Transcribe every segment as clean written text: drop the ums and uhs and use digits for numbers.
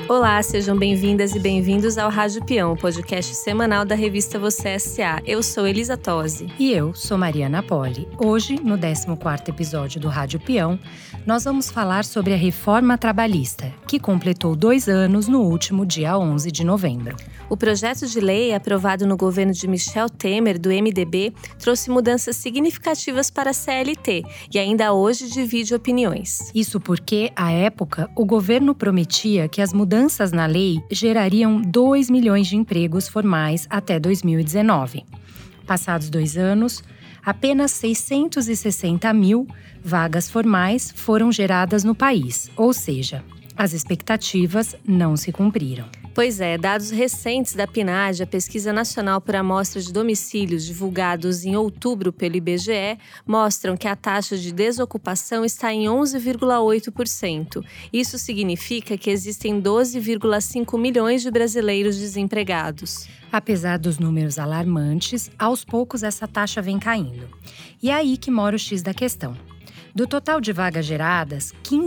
Olá, sejam bem-vindas e bem-vindos ao Rádio Peão, podcast semanal da revista Você S.A. Eu sou Elisa Tosi. E eu sou Mariana Poli. Hoje, no 14º episódio do Rádio Peão, nós vamos falar sobre a reforma trabalhista, que completou 2 anos no último dia 11 de novembro. O projeto de lei, aprovado no governo de Michel Temer, do MDB, trouxe mudanças significativas para a CLT e ainda hoje divide opiniões. Isso porque, à época, o governo prometia que as mudanças na lei gerariam 2 milhões de empregos formais até 2019. Passados 2 anos, apenas 660 mil vagas formais foram geradas no país, ou seja, as expectativas não se cumpriram. Pois é, dados recentes da PNAD, a Pesquisa Nacional por Amostra de Domicílios, divulgados em outubro pelo IBGE, mostram que a taxa de desocupação está em 11,8%. Isso significa que existem 12,5 milhões de brasileiros desempregados. Apesar dos números alarmantes, aos poucos essa taxa vem caindo. E é aí que mora o X da questão. Do total de vagas geradas,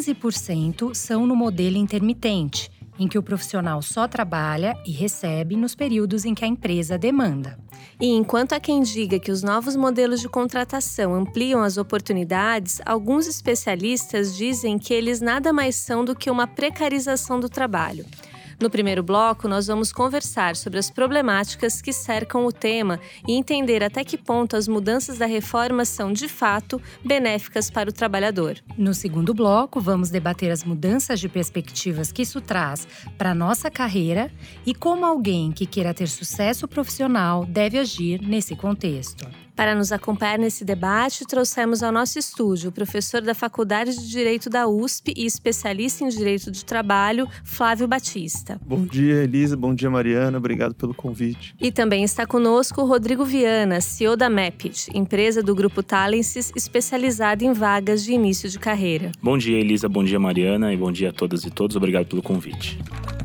15% são no modelo intermitente, em que o profissional só trabalha e recebe nos períodos em que a empresa demanda. E enquanto há quem diga que os novos modelos de contratação ampliam as oportunidades, alguns especialistas dizem que eles nada mais são do que uma precarização do trabalho. No primeiro bloco, nós vamos conversar sobre as problemáticas que cercam o tema e entender até que ponto as mudanças da reforma são, de fato, benéficas para o trabalhador. No segundo bloco, vamos debater as mudanças de perspectivas que isso traz para a nossa carreira e como alguém que queira ter sucesso profissional deve agir nesse contexto. Para nos acompanhar nesse debate, trouxemos ao nosso estúdio o professor da Faculdade de Direito da USP e especialista em Direito do Trabalho, Flávio Batista. Bom dia, Elisa. Bom dia, Mariana. Obrigado pelo convite. E também está conosco o Rodrigo Viana, CEO da Mapit, empresa do Grupo Talensis, especializada em vagas de início de carreira. Bom dia, Elisa. Bom dia, Mariana. E bom dia a todas e todos. Obrigado pelo convite.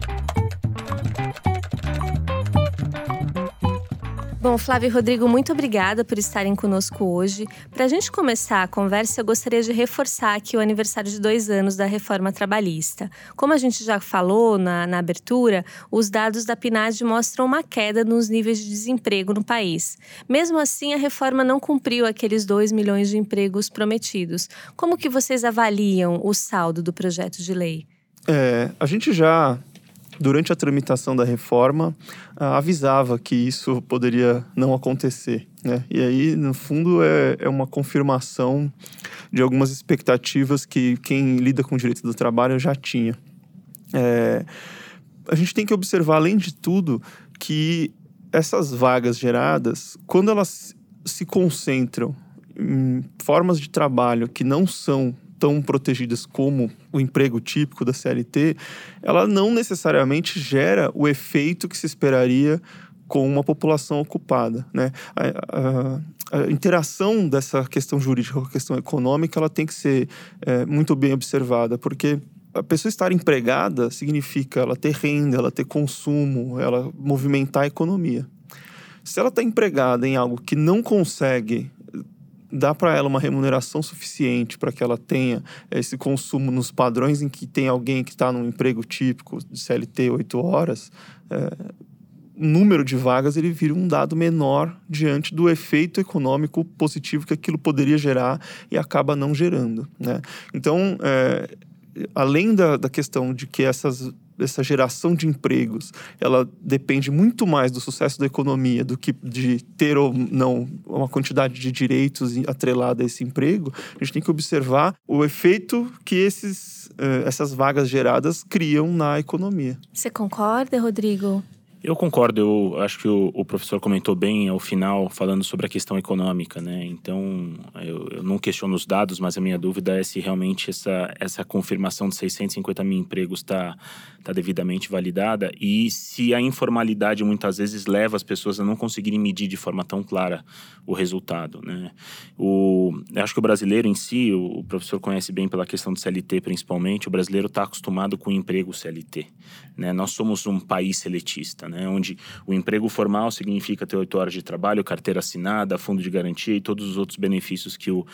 Bom, Flávio e Rodrigo, muito obrigada por estarem conosco hoje. Para a gente começar a conversa, eu gostaria de reforçar aqui o aniversário de 2 anos da reforma trabalhista. Como a gente já falou na abertura, os dados da PNAD mostram uma queda nos níveis de desemprego no país. Mesmo assim, a reforma não cumpriu aqueles 2 milhões de empregos prometidos. Como que vocês avaliam o saldo do projeto de lei? A gente já, durante a tramitação da reforma, avisava que isso poderia não acontecer, né? E aí, no fundo, é uma confirmação de algumas expectativas que quem lida com o direito do trabalho já tinha. A gente tem que observar, além de tudo, que essas vagas geradas, quando elas se concentram em formas de trabalho que não são tão protegidas como o emprego típico da CLT, ela não necessariamente gera o efeito que se esperaria com uma população ocupada, né? A interação dessa questão jurídica com a questão econômica, ela tem que ser muito bem observada, porque a pessoa estar empregada significa ela ter renda, ela ter consumo, ela movimentar a economia. Se ela está empregada em algo que não consegue dá para ela uma remuneração suficiente para que ela tenha esse consumo nos padrões em que tem alguém que está num emprego típico de CLT 8 horas, o número de vagas ele vira um dado menor diante do efeito econômico positivo que aquilo poderia gerar e acaba não gerando, né? Então, além da questão de que essa geração de empregos, ela depende muito mais do sucesso da economia do que de ter ou não uma quantidade de direitos atrelada a esse emprego, a gente tem que observar o efeito que essas vagas geradas criam na economia. Você concorda, Rodrigo? Eu concordo, eu acho que o professor comentou bem ao final, falando sobre a questão econômica, né? Então, eu não questiono os dados, mas a minha dúvida é se realmente essa confirmação de 650 mil empregos está devidamente validada e se a informalidade muitas vezes leva as pessoas a não conseguirem medir de forma tão clara o resultado, né? eu acho que o brasileiro em si, o professor conhece bem pela questão do CLT principalmente, o brasileiro está acostumado com o emprego CLT, né? Nós somos um país seletista, né? Onde o emprego formal significa ter 8 horas de trabalho, carteira assinada, fundo de garantia e todos os outros benefícios que o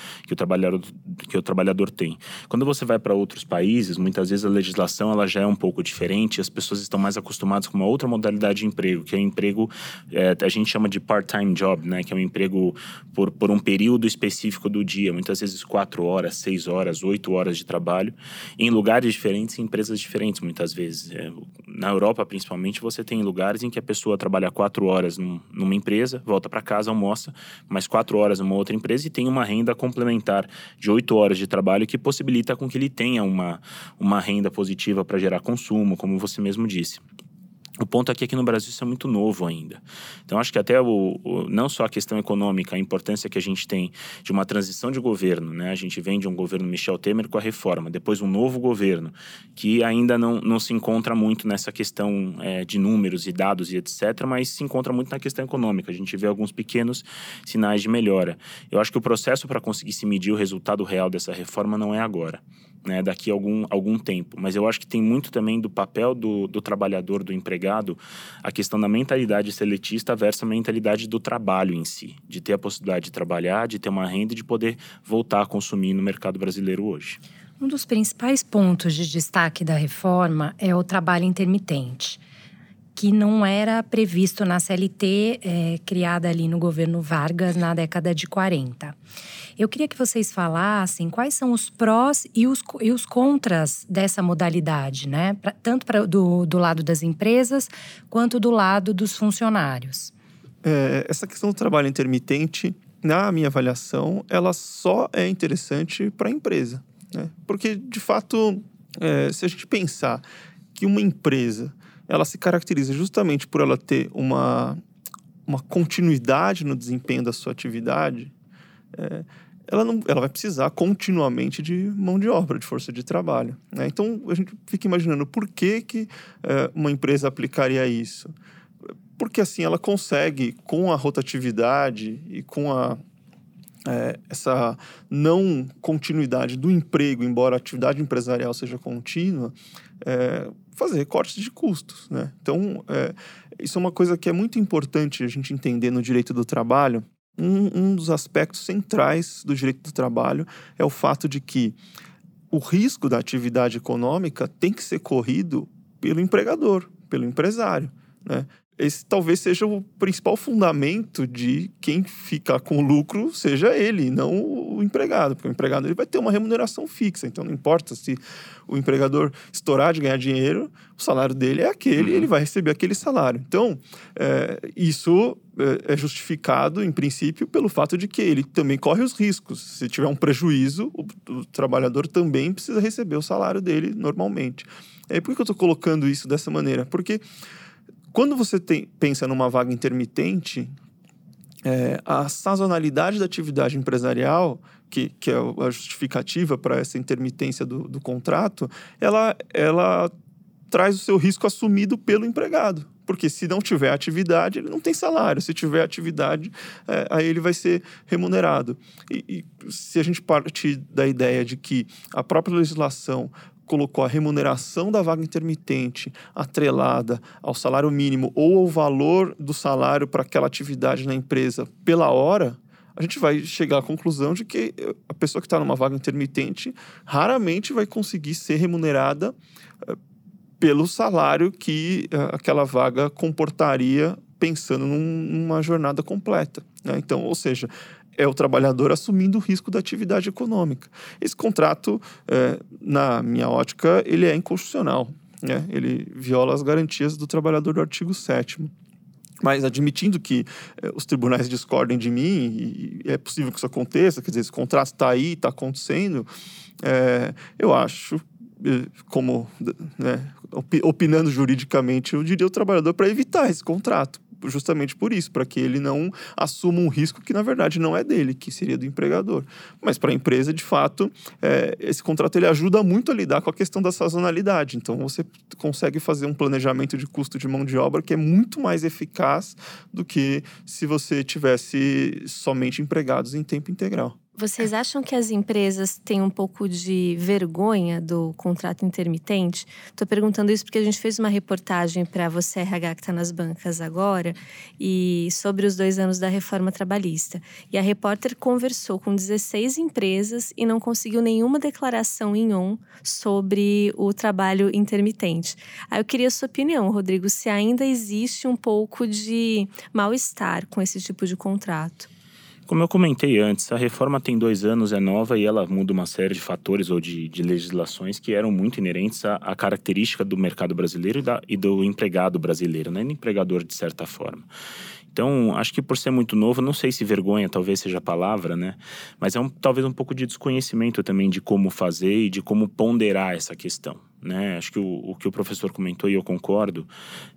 trabalhador tem. Quando você vai para outros países, muitas vezes a legislação ela já é um pouco diferente, as pessoas estão mais acostumadas com uma outra modalidade de emprego, que é emprego, a gente chama de part-time job, né? Que é um emprego por um período específico do dia, muitas vezes 4 horas, 6 horas, 8 horas de trabalho, em lugares diferentes, em empresas diferentes, muitas vezes. Na Europa, principalmente, você tem lugares em que a pessoa trabalha 4 horas numa empresa, volta para casa, almoça, mais 4 horas numa outra empresa e tem uma renda complementar de 8 horas de trabalho que possibilita com que ele tenha uma renda positiva para gerar consumo, como você mesmo disse. O ponto aqui é que no Brasil isso é muito novo ainda. Então, acho que até não só a questão econômica, a importância que a gente tem de uma transição de governo, né? A gente vem de um governo Michel Temer com a reforma, depois um novo governo, que ainda não se encontra muito nessa questão de números e dados e etc., mas se encontra muito na questão econômica. A gente vê alguns pequenos sinais de melhora. Eu acho que o processo para conseguir se medir o resultado real dessa reforma não é agora, né, daqui a algum tempo. Mas eu acho que tem muito também do papel do trabalhador, do empregado, a questão da mentalidade seletista versus a mentalidade do trabalho em si. De ter a possibilidade de trabalhar, de ter uma renda e de poder voltar a consumir no mercado brasileiro hoje. Um dos principais pontos de destaque da reforma é o trabalho intermitente, que não era previsto na CLT, criada ali no governo Vargas na década de 40. Eu queria que vocês falassem quais são os prós e os contras dessa modalidade, né? Tanto do lado das empresas, quanto do lado dos funcionários. Essa questão do trabalho intermitente, na minha avaliação, ela só é interessante para a empresa, né? Porque, de fato, se a gente pensar que uma empresa ela se caracteriza justamente por ela ter uma continuidade no desempenho da sua atividade, ela vai precisar continuamente de mão de obra, de força de trabalho, né? Então, a gente fica imaginando por que uma empresa aplicaria isso. Porque, assim, ela consegue, com a rotatividade e com essa não continuidade do emprego, embora a atividade empresarial seja contínua, fazer recortes de custos, né? Então, isso é uma coisa que é muito importante a gente entender no direito do trabalho. Um dos aspectos centrais do direito do trabalho é o fato de que o risco da atividade econômica tem que ser corrido pelo empregador, pelo empresário, né? Esse talvez seja o principal fundamento de quem fica com lucro seja ele, não o empregado. Porque o empregado ele vai ter uma remuneração fixa. Então, não importa se o empregador estourar de ganhar dinheiro, o salário dele é aquele, ele vai receber aquele salário. Então, isso é justificado, em princípio, pelo fato de que ele também corre os riscos. Se tiver um prejuízo, o trabalhador também precisa receber o salário dele normalmente. Por que eu estou colocando isso dessa maneira? Porque quando você pensa numa vaga intermitente, a sazonalidade da atividade empresarial, que é a justificativa para essa intermitência do contrato, ela traz o seu risco assumido pelo empregado. Porque se não tiver atividade, ele não tem salário. Se tiver atividade, aí ele vai ser remunerado. E se a gente partir da ideia de que a própria legislação colocou a remuneração da vaga intermitente atrelada ao salário mínimo ou ao valor do salário para aquela atividade na empresa pela hora, a gente vai chegar à conclusão de que a pessoa que está numa vaga intermitente raramente vai conseguir ser remunerada pelo salário que aquela vaga comportaria pensando numa jornada completa, né? Então, ou seja, é o trabalhador assumindo o risco da atividade econômica. Esse contrato, na minha ótica, ele é inconstitucional, né? Ele viola as garantias do trabalhador do artigo 7º. Mas admitindo que os tribunais discordem de mim, e é possível que isso aconteça, quer dizer, esse contrato está aí, está acontecendo, eu acho, como, né, opinando juridicamente, eu diria o trabalhador para evitar esse contrato. Justamente por isso, para que ele não assuma um risco que, na verdade, não é dele, que seria do empregador. Mas para a empresa, de fato, esse contrato ele ajuda muito a lidar com a questão da sazonalidade. Então, você consegue fazer um planejamento de custo de mão de obra que é muito mais eficaz do que se você tivesse somente empregados em tempo integral. Vocês acham que as empresas têm um pouco de vergonha do contrato intermitente? Estou perguntando isso porque a gente fez uma reportagem para Você RH que está nas bancas agora e sobre os 2 anos da reforma trabalhista. E a repórter conversou com 16 empresas e não conseguiu nenhuma declaração em on sobre o trabalho intermitente. Aí eu queria a sua opinião, Rodrigo, se ainda existe um pouco de mal-estar com esse tipo de contrato. Como eu comentei antes, a reforma tem 2 anos, é nova e ela muda uma série de fatores ou de legislações que eram muito inerentes à característica do mercado brasileiro e do empregado brasileiro, né? Do empregador, de certa forma. Então, acho que por ser muito novo, não sei se vergonha talvez seja a palavra, né? Mas talvez um pouco de desconhecimento também de como fazer e de como ponderar essa questão, né? Acho que o que o professor comentou, e eu concordo,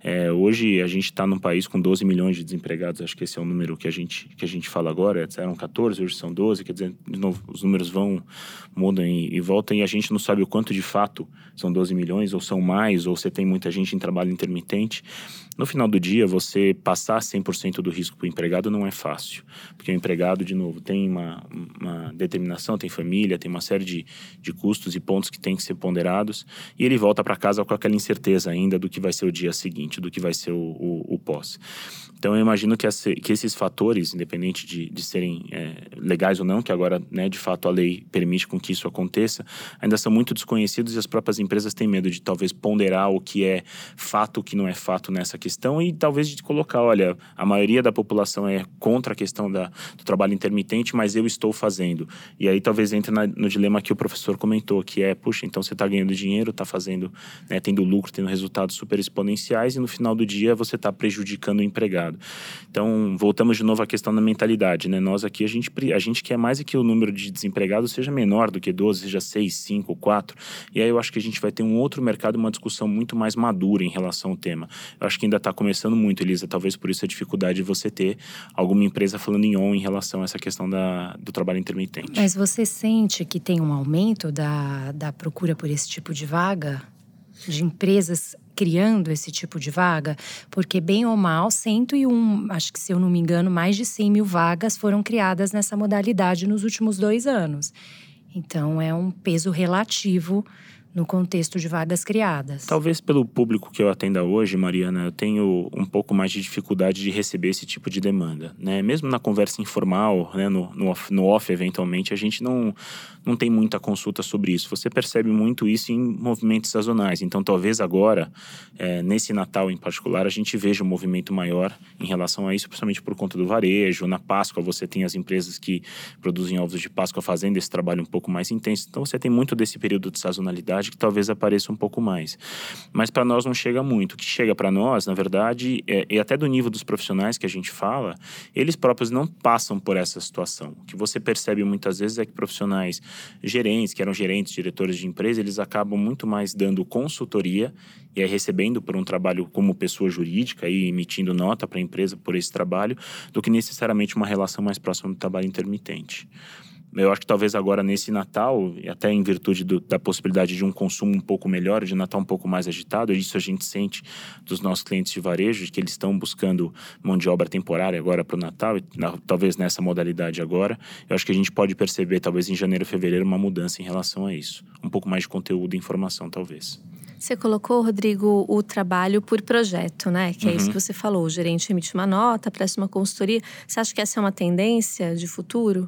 hoje a gente está num país com 12 milhões de desempregados, acho que esse é o número que a gente fala agora, eram 14, hoje são 12, quer dizer, de novo, os números mudam e voltam, e a gente não sabe o quanto de fato são 12 milhões, ou são mais, ou você tem muita gente em trabalho intermitente. No final do dia, você passar 100% do risco para o empregado não é fácil, porque o empregado, de novo, tem uma determinação, tem família, tem uma série de custos e pontos que tem que ser ponderados, e ele volta para casa com aquela incerteza ainda do que vai ser o dia seguinte, do que vai ser o pós. Então, eu imagino que esses fatores, independente de serem legais ou não, que agora, né, de fato, a lei permite com que isso aconteça, ainda são muito desconhecidos e as próprias empresas têm medo de talvez ponderar o que é fato, o que não é fato nessa questão e talvez de colocar, olha, a maioria da população é contra a questão do trabalho intermitente, mas eu estou fazendo. E aí talvez entre no dilema que o professor comentou, que puxa, então você está ganhando dinheiro, está fazendo, né, tendo lucro, tendo resultados super exponenciais e no final do dia você está prejudicando o empregado. Então, voltamos de novo à questão da mentalidade, né? Nós aqui, a gente quer mais é que o número de desempregados seja menor do que 12, seja 6, 5, 4. E aí eu acho que a gente vai ter um outro mercado, uma discussão muito mais madura em relação ao tema. Eu acho que ainda está começando muito, Elisa, talvez por isso a dificuldade de você ter alguma empresa falando em on em relação a essa questão do trabalho intermitente. Mas você sente que tem um aumento da procura por esse tipo de vaga? De empresas criando esse tipo de vaga? Porque bem ou mal, 101, acho que se eu não me engano, mais de 100 mil vagas foram criadas nessa modalidade nos últimos 2 anos. Então, é um peso relativo no contexto de vagas criadas. Talvez pelo público que eu atenda hoje, Mariana, eu tenho um pouco mais de dificuldade de receber esse tipo de demanda, né? Mesmo na conversa informal, né? No off, eventualmente, a gente não tem muita consulta sobre isso. Você percebe muito isso em movimentos sazonais. Então, talvez agora, nesse Natal em particular, a gente veja um movimento maior em relação a isso, principalmente por conta do varejo. Na Páscoa, você tem as empresas que produzem ovos de Páscoa fazendo esse trabalho um pouco mais intenso. Então, você tem muito desse período de sazonalidade que talvez apareça um pouco mais. Mas para nós não chega muito. O que chega para nós, na verdade, e até do nível dos profissionais que a gente fala, eles próprios não passam por essa situação. O que você percebe muitas vezes é que profissionais gerentes, que eram gerentes, diretores de empresa, eles acabam muito mais dando consultoria e aí recebendo por um trabalho como pessoa jurídica e emitindo nota para a empresa por esse trabalho, do que necessariamente uma relação mais próxima do trabalho intermitente. Eu acho que talvez agora nesse Natal, e até em virtude da possibilidade de um consumo um pouco melhor, de Natal um pouco mais agitado, isso a gente sente dos nossos clientes de varejo, que eles estão buscando mão de obra temporária agora para o Natal, e talvez nessa modalidade agora. Eu acho que a gente pode perceber, talvez em janeiro, fevereiro, uma mudança em relação a isso. Um pouco mais de conteúdo e informação, talvez. Você colocou, Rodrigo, o trabalho por projeto, né? Que é isso que você falou. O gerente emite uma nota, presta uma consultoria. Você acha que essa é uma tendência de futuro?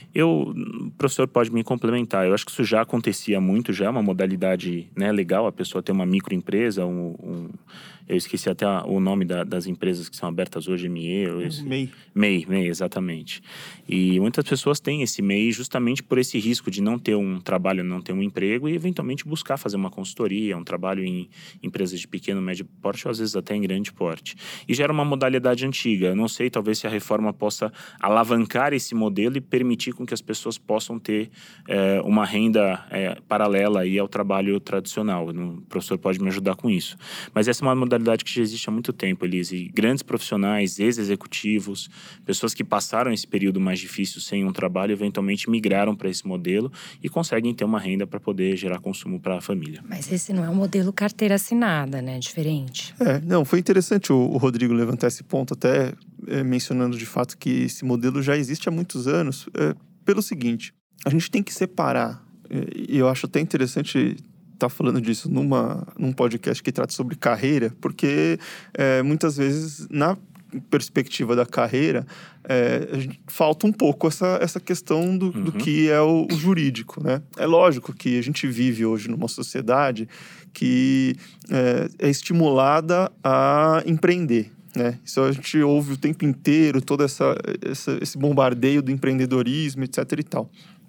O professor pode me complementar. Eu acho que isso já acontecia muito, já é uma modalidade, né, legal, a pessoa ter uma microempresa, eu esqueci até o nome das empresas que são abertas hoje, MEI, exatamente. E muitas pessoas têm esse MEI justamente por esse risco de não ter um trabalho, não ter um emprego e eventualmente buscar fazer uma consultoria, um trabalho em empresas de pequeno, médio porte ou às vezes até em grande porte. E já era uma modalidade antiga. Eu não sei, talvez se a reforma possa alavancar esse modelo e permitir com que as pessoas possam ter uma renda paralela aí ao trabalho tradicional. O professor pode me ajudar com isso. Mas essa é uma modalidade que já existe há muito tempo, Elise. E grandes profissionais, ex-executivos, pessoas que passaram esse período mais difícil sem um trabalho, eventualmente migraram para esse modelo e conseguem ter uma renda para poder gerar consumo para a família. Mas esse não é um modelo carteira assinada, né? Diferente. Não, foi interessante o Rodrigo levantar esse ponto, até mencionando de fato que esse modelo já existe há muitos anos. pelo seguinte, a gente tem que separar, e eu acho até interessante estar falando disso num podcast que trata sobre carreira, porque muitas vezes, na perspectiva da carreira, falta um pouco essa questão do que é o jurídico, né? É lógico que a gente vive hoje numa sociedade que é estimulada a empreender, né? Isso a gente ouve o tempo inteiro, todo esse bombardeio do empreendedorismo, etc. e tal.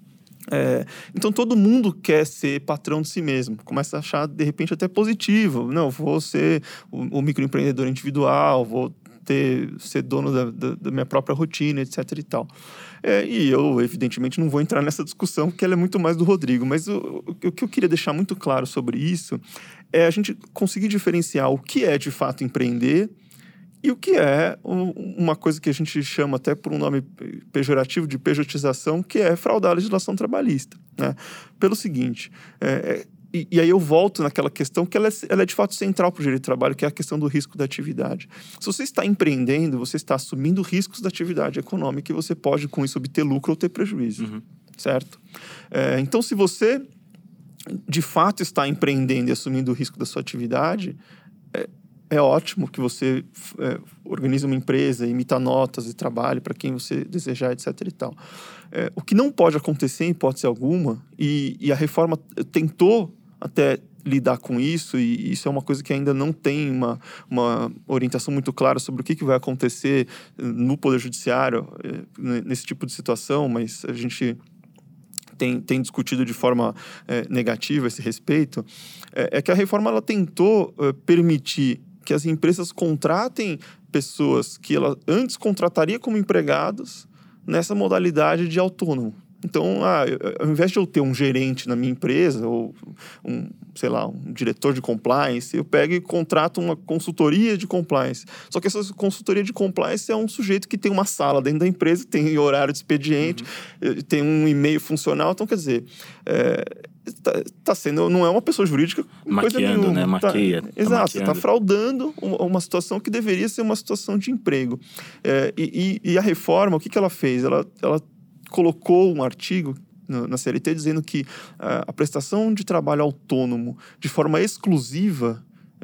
Então todo mundo quer ser patrão de si mesmo, começa a achar de repente até positivo. Não, vou ser o microempreendedor individual, vou ser dono da minha própria rotina, etc. e tal. E eu, evidentemente, não vou entrar nessa discussão, porque ela é muito mais do Rodrigo. Mas o que eu queria deixar muito claro sobre isso é a gente conseguir diferenciar o que é, de fato, empreender e o que é uma coisa que a gente chama até por um nome pejorativo de pejotização, que é fraudar a legislação trabalhista, né? Pelo seguinte... E aí eu volto naquela questão que ela é de fato central para o direito do trabalho, que é a questão do risco da atividade. Se você está empreendendo, você está assumindo riscos da atividade econômica e você pode, com isso, obter lucro ou ter prejuízo, certo? Então, se você, de fato, está empreendendo e assumindo o risco da sua atividade, é ótimo que você organize uma empresa, emita notas de trabalho para quem você desejar, etc. e tal. O que não pode acontecer, em hipótese alguma, e a reforma tentou até lidar com isso, e isso é uma coisa que ainda não tem uma orientação muito clara sobre o que vai acontecer no Poder Judiciário nesse tipo de situação, mas a gente tem discutido de forma negativa a esse respeito, é que a reforma ela tentou permitir que as empresas contratem pessoas que ela antes contrataria como empregados nessa modalidade de autônomo. Então, ao invés de eu ter um gerente na minha empresa, ou um diretor de compliance, eu pego e contrato uma consultoria de compliance. Só que essa consultoria de compliance é um sujeito que tem uma sala dentro da empresa, tem horário de expediente, tem um e-mail funcional. Então, quer dizer, não é uma pessoa jurídica coisa nenhuma. Né? Maqueia. Exato, você está fraudando uma situação que deveria ser uma situação de emprego. E a reforma, o que ela fez? Ela colocou um artigo na CLT dizendo que a prestação de trabalho autônomo de forma exclusiva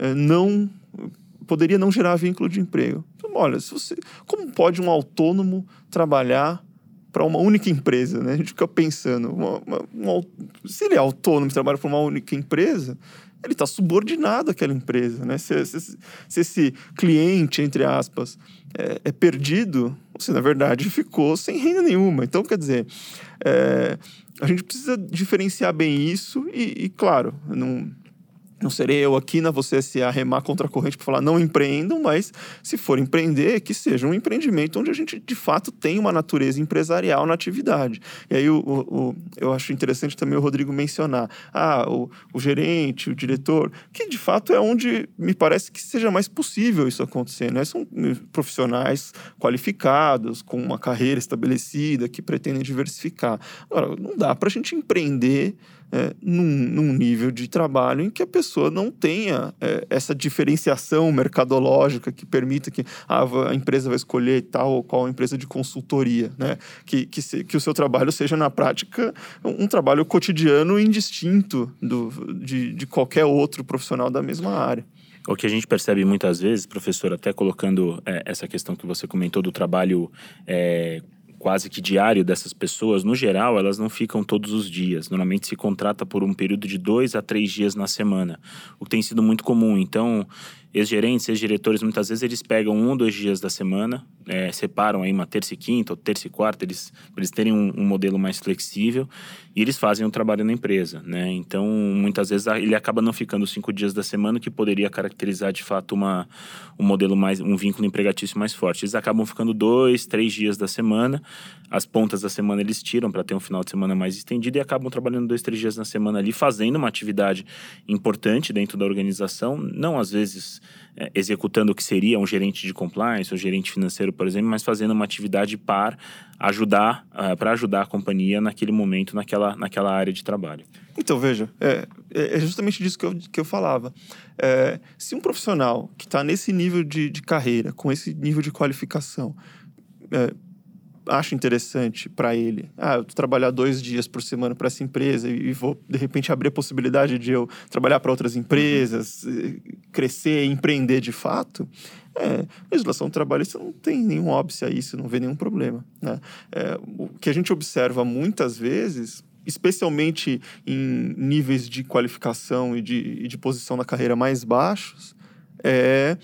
poderia não gerar vínculo de emprego. Então, olha, como pode um autônomo trabalhar para uma única empresa, né? A gente fica pensando, se ele é autônomo e trabalha para uma única empresa, ele está subordinado àquela empresa, né? Se esse cliente, entre aspas, é perdido, você, na verdade, ficou sem renda nenhuma. Então, quer dizer, a gente precisa diferenciar bem isso e claro, não serei eu aqui na Você SA remar contra a corrente para falar não empreendam, mas se for empreender, que seja um empreendimento onde a gente, de fato, tem uma natureza empresarial na atividade. E aí eu acho interessante também o Rodrigo mencionar o gerente, o diretor, que de fato é onde me parece que seja mais possível isso acontecer, né? São profissionais qualificados, com uma carreira estabelecida, que pretendem diversificar. Agora, não dá para a gente empreender num nível de trabalho em que a pessoa não tenha essa diferenciação mercadológica que permita que a empresa vai escolher tal ou qual empresa de consultoria, né? Que o seu trabalho seja, na prática, um trabalho cotidiano indistinto de qualquer outro profissional da mesma área. O que a gente percebe muitas vezes, professor, até colocando essa questão que você comentou do trabalho quase que diário dessas pessoas, no geral, elas não ficam todos os dias. Normalmente se contrata por um período de 2 a 3 dias na semana, o que tem sido muito comum. Então, ex-gerentes, ex-diretores, muitas vezes eles pegam 1 ou 2 dias da semana, separam aí uma terça e quinta ou terça e quarta, para eles terem um modelo mais flexível, e eles fazem o trabalho na empresa, né? Então, muitas vezes ele acaba não ficando 5 dias da semana, que poderia caracterizar de fato um modelo um vínculo empregatício mais forte. Eles acabam ficando 2, 3 dias da semana, as pontas da semana eles tiram para ter um final de semana mais estendido e acabam trabalhando 2, 3 dias na semana ali, fazendo uma atividade importante dentro da organização, não às vezes executando o que seria um gerente de compliance ou gerente financeiro, por exemplo, mas fazendo uma atividade para ajudar a companhia naquele momento, naquela área de trabalho. Então, veja, é justamente disso que eu falava. Se um profissional que está nesse nível de carreira, com esse nível de qualificação, acha interessante para ele. Eu vou trabalhar 2 dias por semana para essa empresa e vou, de repente, abrir a possibilidade de eu trabalhar para outras empresas, crescer, empreender de fato. Legislação trabalhista não tem nenhum óbice a isso, não vê nenhum problema, né? O que a gente observa muitas vezes, especialmente em níveis de qualificação e de posição na carreira mais baixos, é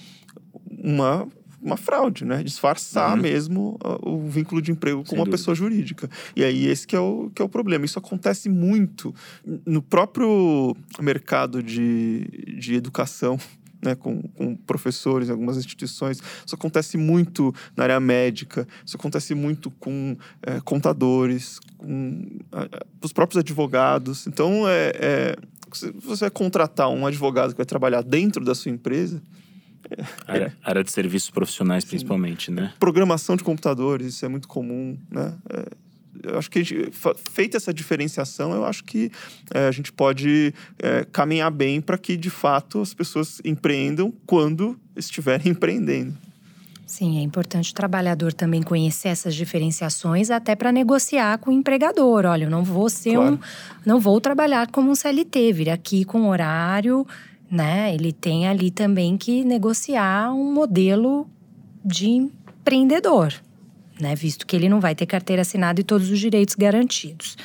uma fraude, né? Disfarçar mesmo o vínculo de emprego com uma pessoa jurídica. E aí esse que é o problema. Isso acontece muito no próprio mercado de educação, né, com professores em algumas instituições. Isso acontece muito na área médica, isso acontece muito com contadores, com os próprios advogados. Então, se você vai contratar um advogado que vai trabalhar dentro da sua empresa... área de serviços profissionais, sim, principalmente, né? Programação de computadores, isso é muito comum, né? Eu acho que feita essa diferenciação, eu acho que a gente pode caminhar bem para que, de fato, as pessoas empreendam quando estiverem empreendendo. Sim, é importante o trabalhador também conhecer essas diferenciações até para negociar com o empregador. Olha, eu não vou ser não vou trabalhar como um CLT, vir aqui com horário, né? Ele tem ali também que negociar um modelo de empreendedor, né? Visto que ele não vai ter carteira assinada e todos os direitos garantidos.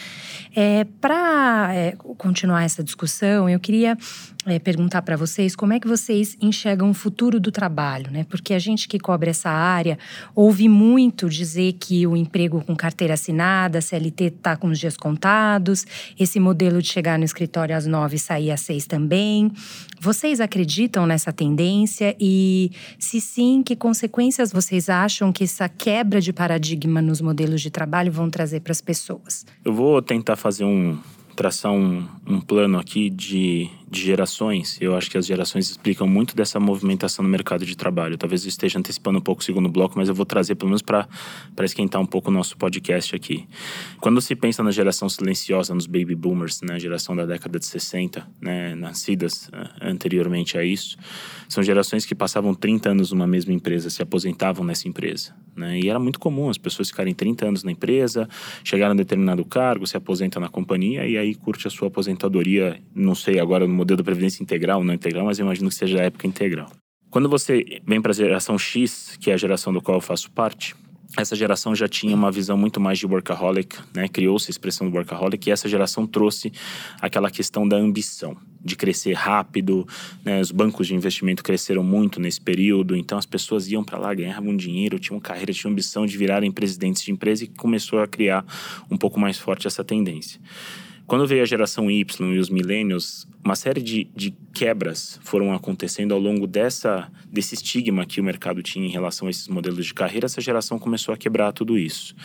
Para continuar essa discussão, eu queria perguntar para vocês como é que vocês enxergam o futuro do trabalho, né? Porque a gente que cobre essa área ouve muito dizer que o emprego com carteira assinada, CLT, está com os dias contados, esse modelo de chegar no escritório às 9 e sair às 6 também. Vocês acreditam nessa tendência? E, se sim, que consequências vocês acham que essa quebra de paradigma nos modelos de trabalho vão trazer para as pessoas? Eu vou tentar traçar um plano aqui de gerações. Eu acho que as gerações explicam muito dessa movimentação no mercado de trabalho. Talvez eu esteja antecipando um pouco o segundo bloco, mas eu vou trazer pelo menos para esquentar um pouco o nosso podcast aqui. Quando se pensa na geração silenciosa, nos baby boomers, né, geração da década de 60, né, nascidas anteriormente a isso, são gerações que passavam 30 anos numa mesma empresa, se aposentavam nessa empresa, né, e era muito comum as pessoas ficarem 30 anos na empresa, chegaram a determinado cargo, se aposentam na companhia e aí curte a sua aposentadoria, não sei agora no modelo da Previdência integral ou não integral, mas eu imagino que seja a época integral. Quando você vem para a geração X, que é a geração do qual eu faço parte, essa geração já tinha uma visão muito mais de workaholic, né? Criou-se a expressão do workaholic, e essa geração trouxe aquela questão da ambição, de crescer rápido, né? Os bancos de investimento cresceram muito nesse período, então as pessoas iam para lá, ganhavam dinheiro, tinham carreira, tinham ambição de virarem presidentes de empresa, e começou a criar um pouco mais forte essa tendência. Quando veio a geração Y e os millennials, uma série de quebras foram acontecendo ao longo desse estigma que o mercado tinha em relação a esses modelos de carreira. Essa geração começou a quebrar tudo isso.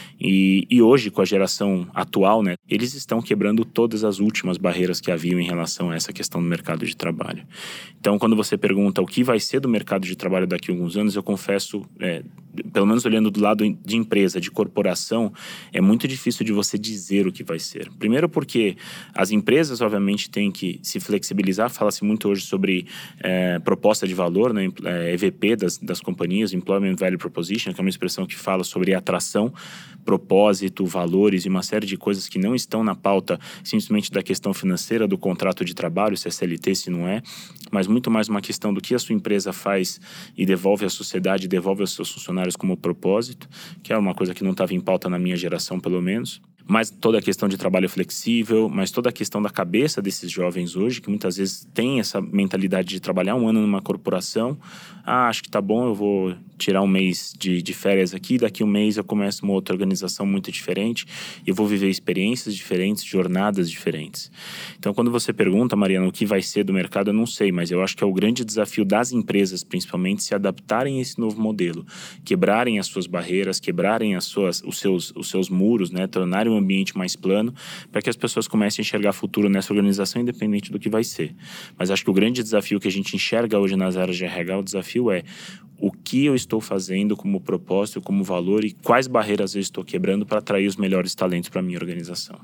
E hoje, com a geração atual, né, eles estão quebrando todas as últimas barreiras que haviam em relação a essa questão do mercado de trabalho. Então, quando você pergunta o que vai ser do mercado de trabalho daqui a alguns anos, eu confesso, pelo menos olhando do lado de empresa, de corporação, é muito difícil de você dizer o que vai ser. Primeiro porque as empresas, obviamente, têm que se flexibilizar. Fala-se muito hoje sobre proposta de valor, né, EVP das companhias, Employment Value Proposition, que é uma expressão que fala sobre atração, propósito, valores e uma série de coisas que não estão na pauta simplesmente da questão financeira do contrato de trabalho, se é CLT, se não é, mas muito mais uma questão do que a sua empresa faz e devolve à sociedade, devolve aos seus funcionários como propósito, que é uma coisa que não estava em pauta na minha geração, pelo menos. Mas toda a questão de trabalho flexível, mas toda a questão da cabeça desses jovens hoje, que muitas vezes tem essa mentalidade de trabalhar um ano numa corporação. Acho que tá bom, eu vou tirar um mês de férias aqui, daqui um mês eu começo uma outra organização muito diferente e eu vou viver experiências diferentes, jornadas diferentes. Então, quando você pergunta, Mariana, o que vai ser do mercado, eu não sei, mas eu acho que é o grande desafio das empresas, principalmente, se adaptarem a esse novo modelo, quebrarem as suas barreiras, quebrarem os seus muros, né, tornarem um ambiente mais plano, para que as pessoas comecem a enxergar futuro nessa organização, independente do que vai ser. Mas acho que o grande desafio que a gente enxerga hoje nas áreas de RH, o desafio é o que eu estou fazendo como propósito, como valor, e quais barreiras eu estou quebrando para atrair os melhores talentos para a minha organização.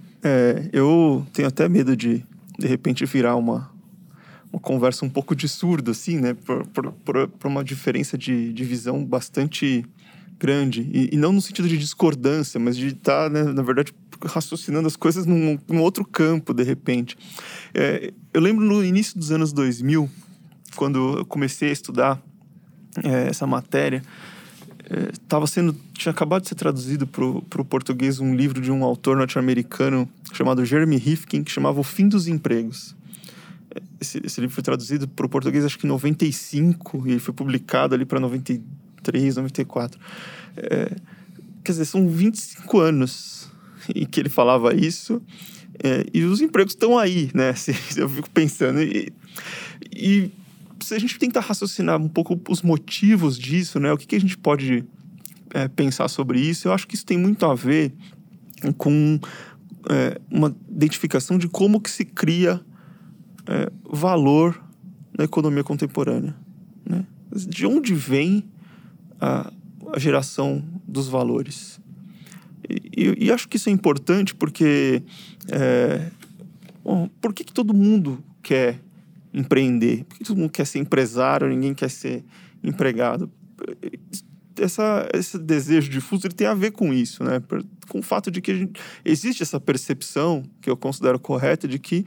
Eu tenho até medo de repente, virar uma conversa um pouco de surdo, assim, né? Por uma diferença de visão bastante grande, e não no sentido de discordância, mas de estar, né, na verdade, raciocinando as coisas num outro campo, de repente. Eu lembro no início dos anos 2000, quando eu comecei a estudar essa matéria, tinha acabado de ser traduzido para o português um livro de um autor norte-americano chamado Jeremy Rifkin, que chamava O Fim dos Empregos. Esse livro foi traduzido para o português acho que em 95, e ele foi publicado ali para 93, 94. Quer dizer, são 25 anos em que ele falava isso, e os empregos estão aí, né? Eu fico pensando. E se a gente tentar raciocinar um pouco os motivos disso, né? O que a gente pode pensar sobre isso, eu acho que isso tem muito a ver com uma identificação de como que se cria valor na economia contemporânea, né? De onde vem a geração dos valores. E acho que isso é importante porque por que todo mundo quer empreender? Por que todo mundo quer ser empresário, ninguém quer ser empregado? Esse desejo difuso, ele tem a ver com isso, né? Com o fato de que existe essa percepção, que eu considero correta, de que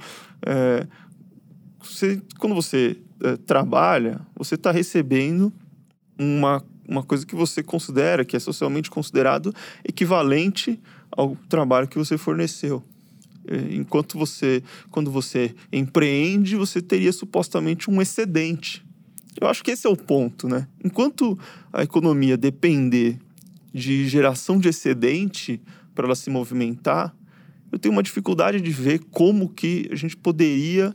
quando você trabalha, você está recebendo uma coisa que você considera, que é socialmente considerado equivalente ao trabalho que você forneceu. Enquanto quando você empreende, você teria supostamente um excedente. Eu acho que esse é o ponto, né? Enquanto a economia depender de geração de excedente para ela se movimentar, eu tenho uma dificuldade de ver como que a gente poderia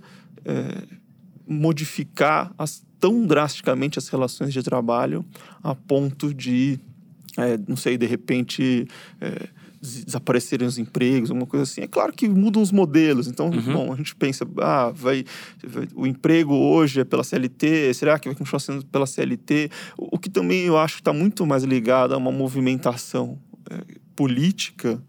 modificar tão drasticamente as relações de trabalho a ponto de, não sei, de repente desaparecerem os empregos, alguma coisa assim. É claro que mudam os modelos. Então, bom, a gente pensa, o emprego hoje é pela CLT, será que vai continuar sendo pela CLT? O que também eu acho que está muito mais ligado a uma movimentação política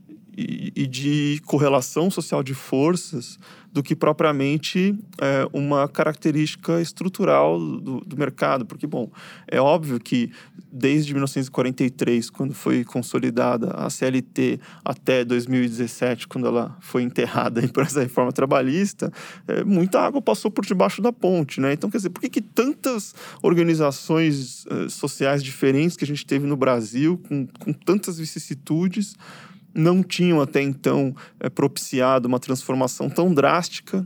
e de correlação social de forças do que propriamente uma característica estrutural do mercado. Porque, bom, é óbvio que desde 1943, quando foi consolidada a CLT, até 2017, quando ela foi enterrada por essa reforma trabalhista, muita água passou por debaixo da ponte, né? Então, quer dizer, por que tantas organizações sociais diferentes que a gente teve no Brasil, com tantas vicissitudes, não tinham até então propiciado uma transformação tão drástica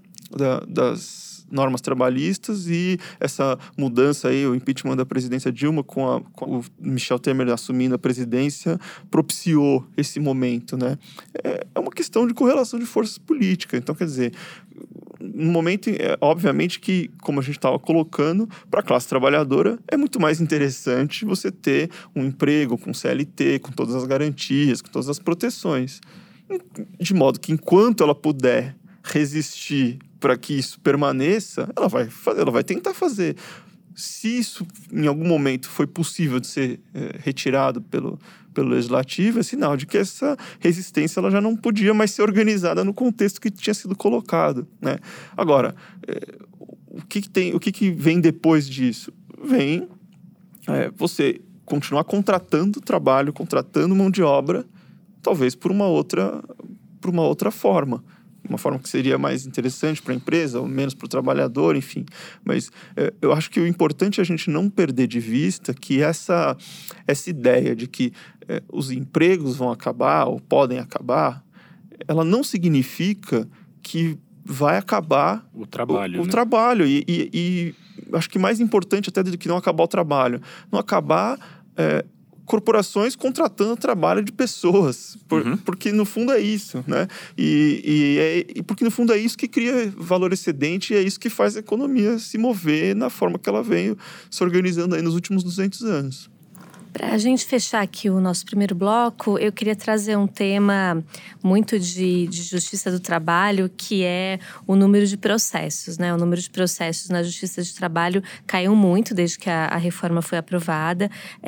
das normas trabalhistas, e essa mudança aí, o impeachment da presidência Dilma com o Michel Temer assumindo a presidência, propiciou esse momento, né? É uma questão de correlação de forças políticas. Então, quer dizer, no momento, obviamente que, como a gente estava colocando, para a classe trabalhadora é muito mais interessante você ter um emprego com CLT, com todas as garantias, com todas as proteções. De modo que, enquanto ela puder resistir para que isso permaneça, ela vai tentar fazer. Se isso, em algum momento, foi possível de ser retirado pelo legislativo, é sinal de que essa resistência ela já não podia mais ser organizada no contexto que tinha sido colocado, né? Agora, o que vem depois disso? Vem você continuar contratando trabalho, contratando mão de obra, talvez por uma outra forma. Uma forma que seria mais interessante para a empresa, ou menos para o trabalhador, enfim. Mas eu acho que o importante é a gente não perder de vista que essa ideia de que os empregos vão acabar ou podem acabar, ela não significa que vai acabar o trabalho. O trabalho. E acho que mais importante até do que não acabar o trabalho, não acabar corporações contratando trabalho de pessoas, porque no fundo é isso, né? E porque no fundo é isso que cria valor excedente, e é isso que faz a economia se mover na forma que ela veio se organizando aí nos últimos 200 anos. Para a gente fechar aqui o nosso primeiro bloco, eu queria trazer um tema muito de justiça do trabalho, que é o número de processos, né? O número de processos na justiça de trabalho caiu muito desde que a reforma foi aprovada.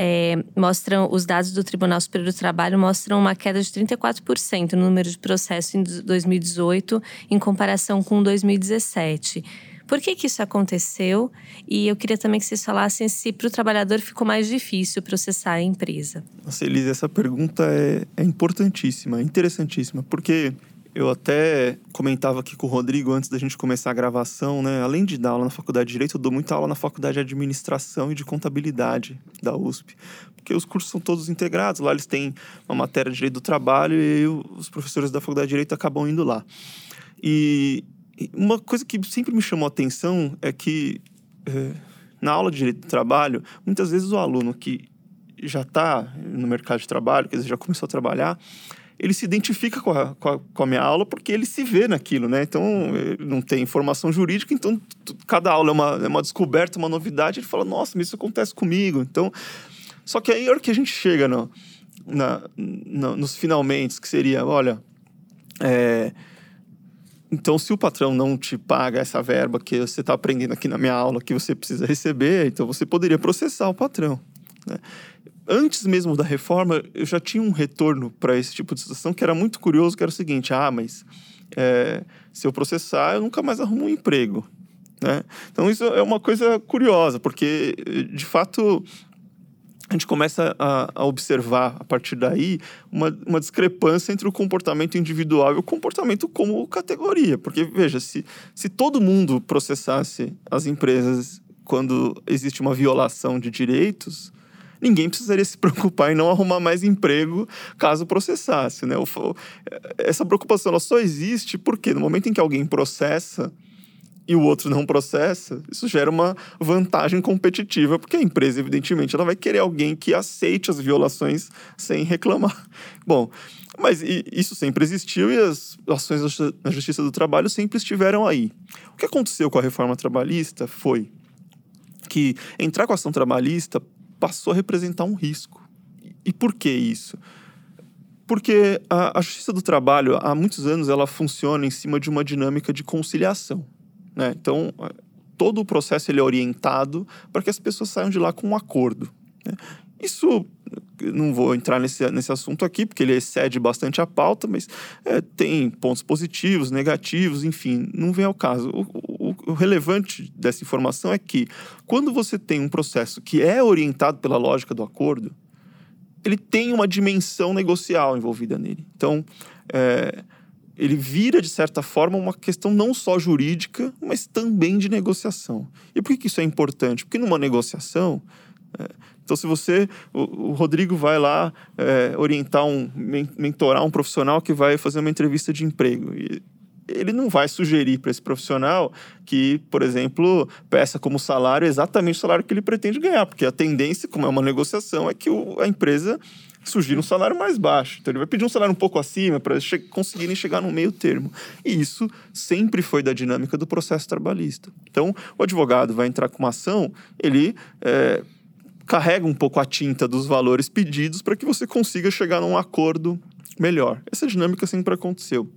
Os dados do Tribunal Superior do Trabalho mostram uma queda de 34% no número de processos em 2018, em comparação com 2017. Por que isso aconteceu? E eu queria também que vocês falassem se para o trabalhador ficou mais difícil processar a empresa. Nossa, Elisa, essa pergunta é importantíssima, interessantíssima, porque eu até comentava aqui com o Rodrigo antes da gente começar a gravação, né? Além de dar aula na Faculdade de Direito, eu dou muita aula na Faculdade de Administração e de Contabilidade da USP. Porque os cursos são todos integrados, lá eles têm uma matéria de Direito do Trabalho e os professores da Faculdade de Direito acabam indo lá. E uma coisa que sempre me chamou a atenção é que na aula de Direito do Trabalho, muitas vezes o aluno que já está no mercado de trabalho, quer dizer, já começou a trabalhar, ele se identifica com a minha aula porque ele se vê naquilo, né? Então, ele não tem formação jurídica, então cada aula é uma descoberta, uma novidade. Ele fala, nossa, mas isso acontece comigo. Então, só que aí, a hora que a gente chega nos finalmente, que seria, olha, então, se o patrão não te paga essa verba que você está aprendendo aqui na minha aula, que você precisa receber, então você poderia processar o patrão, né? Antes mesmo da reforma, eu já tinha um retorno para esse tipo de situação que era muito curioso, que era o seguinte, mas se eu processar, eu nunca mais arrumo um emprego, né? Então, isso é uma coisa curiosa, porque, de fato, a gente começa a observar, a partir daí, uma discrepância entre o comportamento individual e o comportamento como categoria. Porque, veja, se todo mundo processasse as empresas quando existe uma violação de direitos, ninguém precisaria se preocupar em não arrumar mais emprego caso processasse, né? Essa preocupação ela só existe porque no momento em que alguém processa e o outro não processa, isso gera uma vantagem competitiva, porque a empresa, evidentemente, ela vai querer alguém que aceite as violações sem reclamar. Bom, mas isso sempre existiu e as ações na Justiça do Trabalho sempre estiveram aí. O que aconteceu com a reforma trabalhista foi que entrar com a ação trabalhista passou a representar um risco. E por que isso? Porque a Justiça do Trabalho, há muitos anos, ela funciona em cima de uma dinâmica de conciliação, né? Então, todo o processo ele é orientado para que as pessoas saiam de lá com um acordo, né? Isso, não vou entrar nesse assunto aqui, porque ele excede bastante a pauta, mas tem pontos positivos, negativos, enfim, não vem ao caso. O relevante dessa informação é que, quando você tem um processo que é orientado pela lógica do acordo, ele tem uma dimensão negocial envolvida nele. Então, ele vira, de certa forma, uma questão não só jurídica, mas também de negociação. E por que isso é importante? Porque numa negociação, então se o Rodrigo vai lá mentorar um profissional que vai fazer uma entrevista de emprego, e ele não vai sugerir para esse profissional que, por exemplo, peça como salário exatamente o salário que ele pretende ganhar, porque a tendência, como é uma negociação, é que a empresa sugira um salário mais baixo. Então, ele vai pedir um salário um pouco acima para conseguirem chegar no meio termo. E isso sempre foi da dinâmica do processo trabalhista. Então, o advogado vai entrar com uma ação, ele carrega um pouco a tinta dos valores pedidos para que você consiga chegar num acordo melhor. Essa dinâmica sempre aconteceu.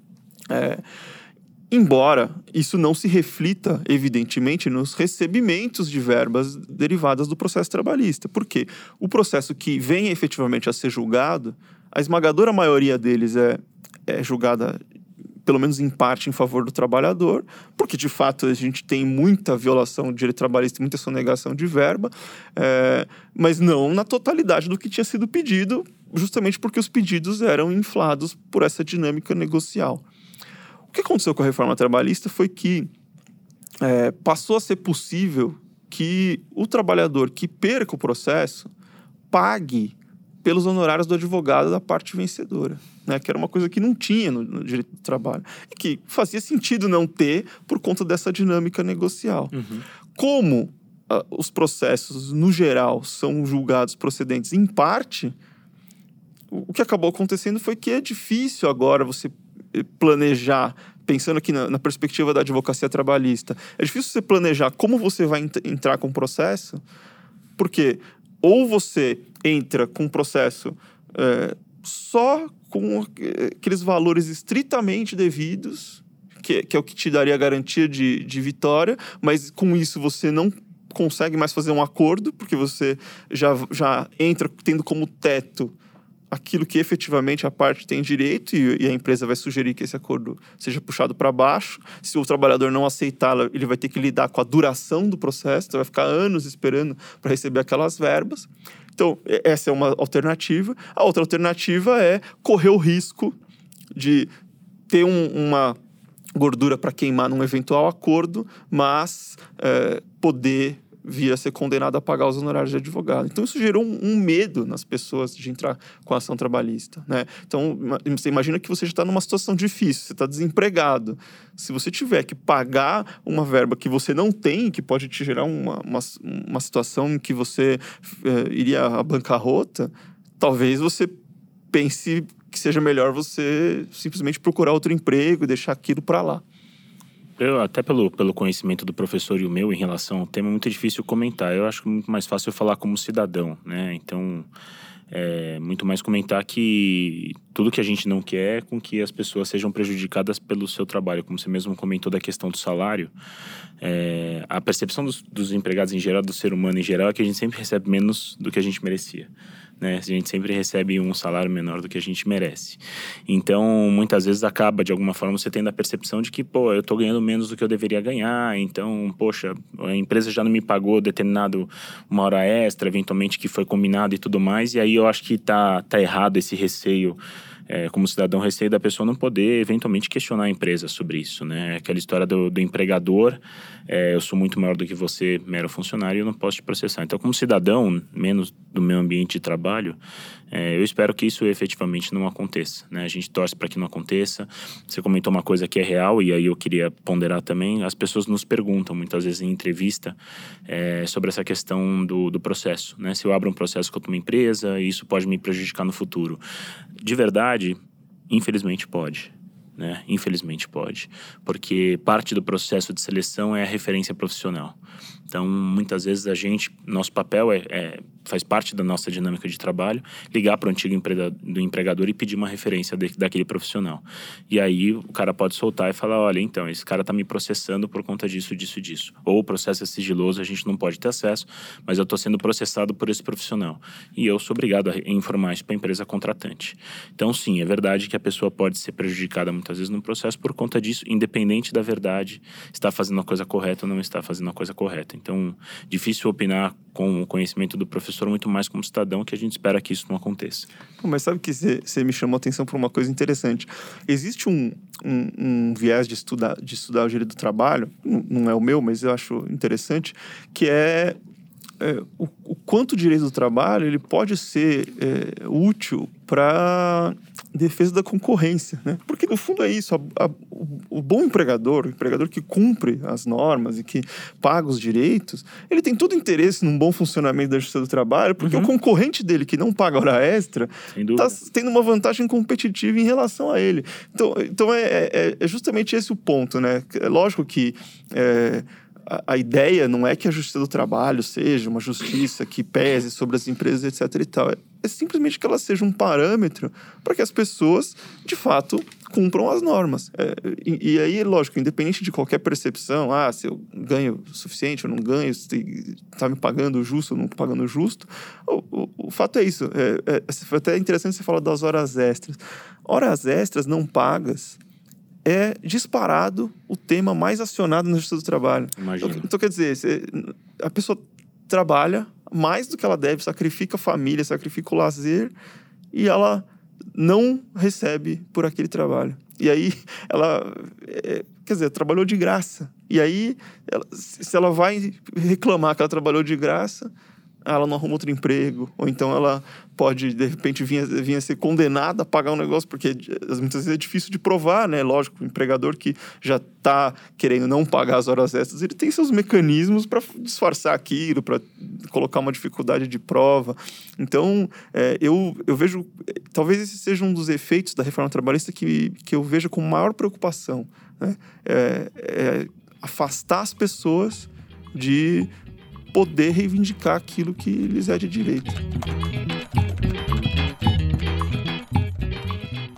Embora isso não se reflita, evidentemente, nos recebimentos de verbas derivadas do processo trabalhista. Por quê? O processo que vem efetivamente a ser julgado, a esmagadora maioria deles é julgada, pelo menos em parte, em favor do trabalhador, porque, de fato, a gente tem muita violação do direito trabalhista, muita sonegação de verba, mas não na totalidade do que tinha sido pedido, justamente porque os pedidos eram inflados por essa dinâmica negocial. O que aconteceu com a reforma trabalhista foi que passou a ser possível que o trabalhador que perca o processo pague pelos honorários do advogado da parte vencedora, né? Que era uma coisa que não tinha no direito do trabalho e que fazia sentido não ter por conta dessa dinâmica negocial. Uhum. Como os processos, no geral, são julgados procedentes em parte, o que acabou acontecendo foi que é difícil agora você planejar, pensando aqui na perspectiva da advocacia trabalhista, é difícil você planejar como você vai entrar com o processo, porque ou você entra com um processo só com aqueles valores estritamente devidos, que é o que te daria a garantia de vitória, mas com isso você não consegue mais fazer um acordo, porque você já entra tendo como teto aquilo que efetivamente a parte tem direito e a empresa vai sugerir que esse acordo seja puxado para baixo. Se o trabalhador não aceitá-la, ele vai ter que lidar com a duração do processo, então vai ficar anos esperando para receber aquelas verbas. Então, essa é uma alternativa. A outra alternativa é correr o risco de ter uma gordura para queimar num eventual acordo, mas poder vir a ser condenado a pagar os honorários de advogado. Então, isso gerou um medo nas pessoas de entrar com a ação trabalhista, né? Então, você imagina que você já está numa situação difícil, você está desempregado. Se você tiver que pagar uma verba que você não tem, que pode te gerar uma situação em que você iria à bancarrota, talvez você pense que seja melhor você simplesmente procurar outro emprego e deixar aquilo para lá. Eu, até pelo conhecimento do professor e o meu em relação ao tema, é muito difícil comentar. Eu acho muito mais fácil eu falar como cidadão, né? Então, é muito mais comentar que tudo que a gente não quer é com que as pessoas sejam prejudicadas pelo seu trabalho. Como você mesmo comentou da questão do salário, a percepção dos empregados em geral, do ser humano em geral, é que a gente sempre recebe menos do que a gente merecia, né? A gente sempre recebe um salário menor do que a gente merece. Então, muitas vezes acaba, de alguma forma, você tendo a percepção de que, eu tô ganhando menos do que eu deveria ganhar, então, poxa, a empresa já não me pagou determinado uma hora extra, eventualmente, que foi combinado e tudo mais, e aí eu acho que tá errado esse receio, como cidadão, receio da pessoa não poder, eventualmente, questionar a empresa sobre isso, né? Aquela história do empregador, eu sou muito maior do que você, mero funcionário, e eu não posso te processar. Então, como cidadão, menos do meu ambiente de trabalho, eu espero que isso efetivamente não aconteça, né? A gente torce para que não aconteça. Você comentou uma coisa que é real, e aí eu queria ponderar também. As pessoas nos perguntam, muitas vezes em entrevista, sobre essa questão do processo, né? Se eu abro um processo contra uma empresa, isso pode me prejudicar no futuro. De verdade, infelizmente pode, né? Infelizmente pode, porque parte do processo de seleção é a referência profissional. Então, muitas vezes nosso papel faz parte da nossa dinâmica de trabalho, ligar para o antigo empregador e pedir uma referência daquele profissional. E aí o cara pode soltar e falar, olha, então, esse cara está me processando por conta disso, disso, disso. Ou o processo é sigiloso, a gente não pode ter acesso, mas eu estou sendo processado por esse profissional. E eu sou obrigado a informar isso para a empresa contratante. Então, sim, é verdade que a pessoa pode ser prejudicada muitas vezes no processo por conta disso, independente da verdade, está fazendo a coisa correta ou não está fazendo a coisa correta. Então, difícil opinar com o conhecimento do professor, muito mais como cidadão, que a gente espera que isso não aconteça. Mas sabe que você me chamou a atenção para uma coisa interessante. Existe um viés de estudar o direito do trabalho, não é o meu, mas eu acho interessante, que o quanto o direito do trabalho ele pode ser útil para defesa da concorrência, né? Porque no fundo é isso, o bom empregador, o empregador que cumpre as normas e que paga os direitos, ele tem todo interesse num bom funcionamento da justiça do trabalho, porque o concorrente dele que não paga hora extra está tendo uma vantagem competitiva em relação a ele. Então é justamente esse o ponto, né? É lógico que a ideia não é que a justiça do trabalho seja uma justiça que pese sobre as empresas, etc. e tal. É simplesmente que ela seja um parâmetro para que as pessoas, de fato, cumpram as normas. E aí, lógico, independente de qualquer percepção, se eu ganho o suficiente ou não ganho, se está me pagando justo ou não pagando justo, o fato é isso. Foi até interessante você falar das horas extras. Horas extras não pagas é disparado o tema mais acionado na justiça do trabalho. Imagina. Então, quer dizer, a pessoa trabalha mais do que ela deve, sacrifica a família, sacrifica o lazer e ela não recebe por aquele trabalho. E aí, ela, trabalhou de graça. E aí, se ela vai reclamar que ela trabalhou de graça, ela não arruma outro emprego, ou então ela pode, de repente, vir a ser condenada a pagar um negócio, porque muitas vezes é difícil de provar, né? Lógico, o empregador que já está querendo não pagar as horas extras, ele tem seus mecanismos para disfarçar aquilo, para colocar uma dificuldade de prova. Então, eu vejo, talvez esse seja um dos efeitos da reforma trabalhista que eu vejo com maior preocupação, né? Afastar as pessoas de poder reivindicar aquilo que lhes é de direito.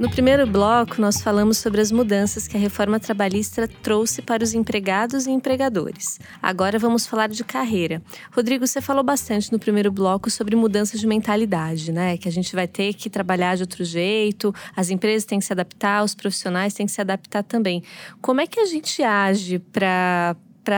No primeiro bloco, nós falamos sobre as mudanças que a reforma trabalhista trouxe para os empregados e empregadores. Agora vamos falar de carreira. Rodrigo, você falou bastante no primeiro bloco sobre mudanças de mentalidade, né? Que a gente vai ter que trabalhar de outro jeito, as empresas têm que se adaptar, os profissionais têm que se adaptar também. Como é que a gente age para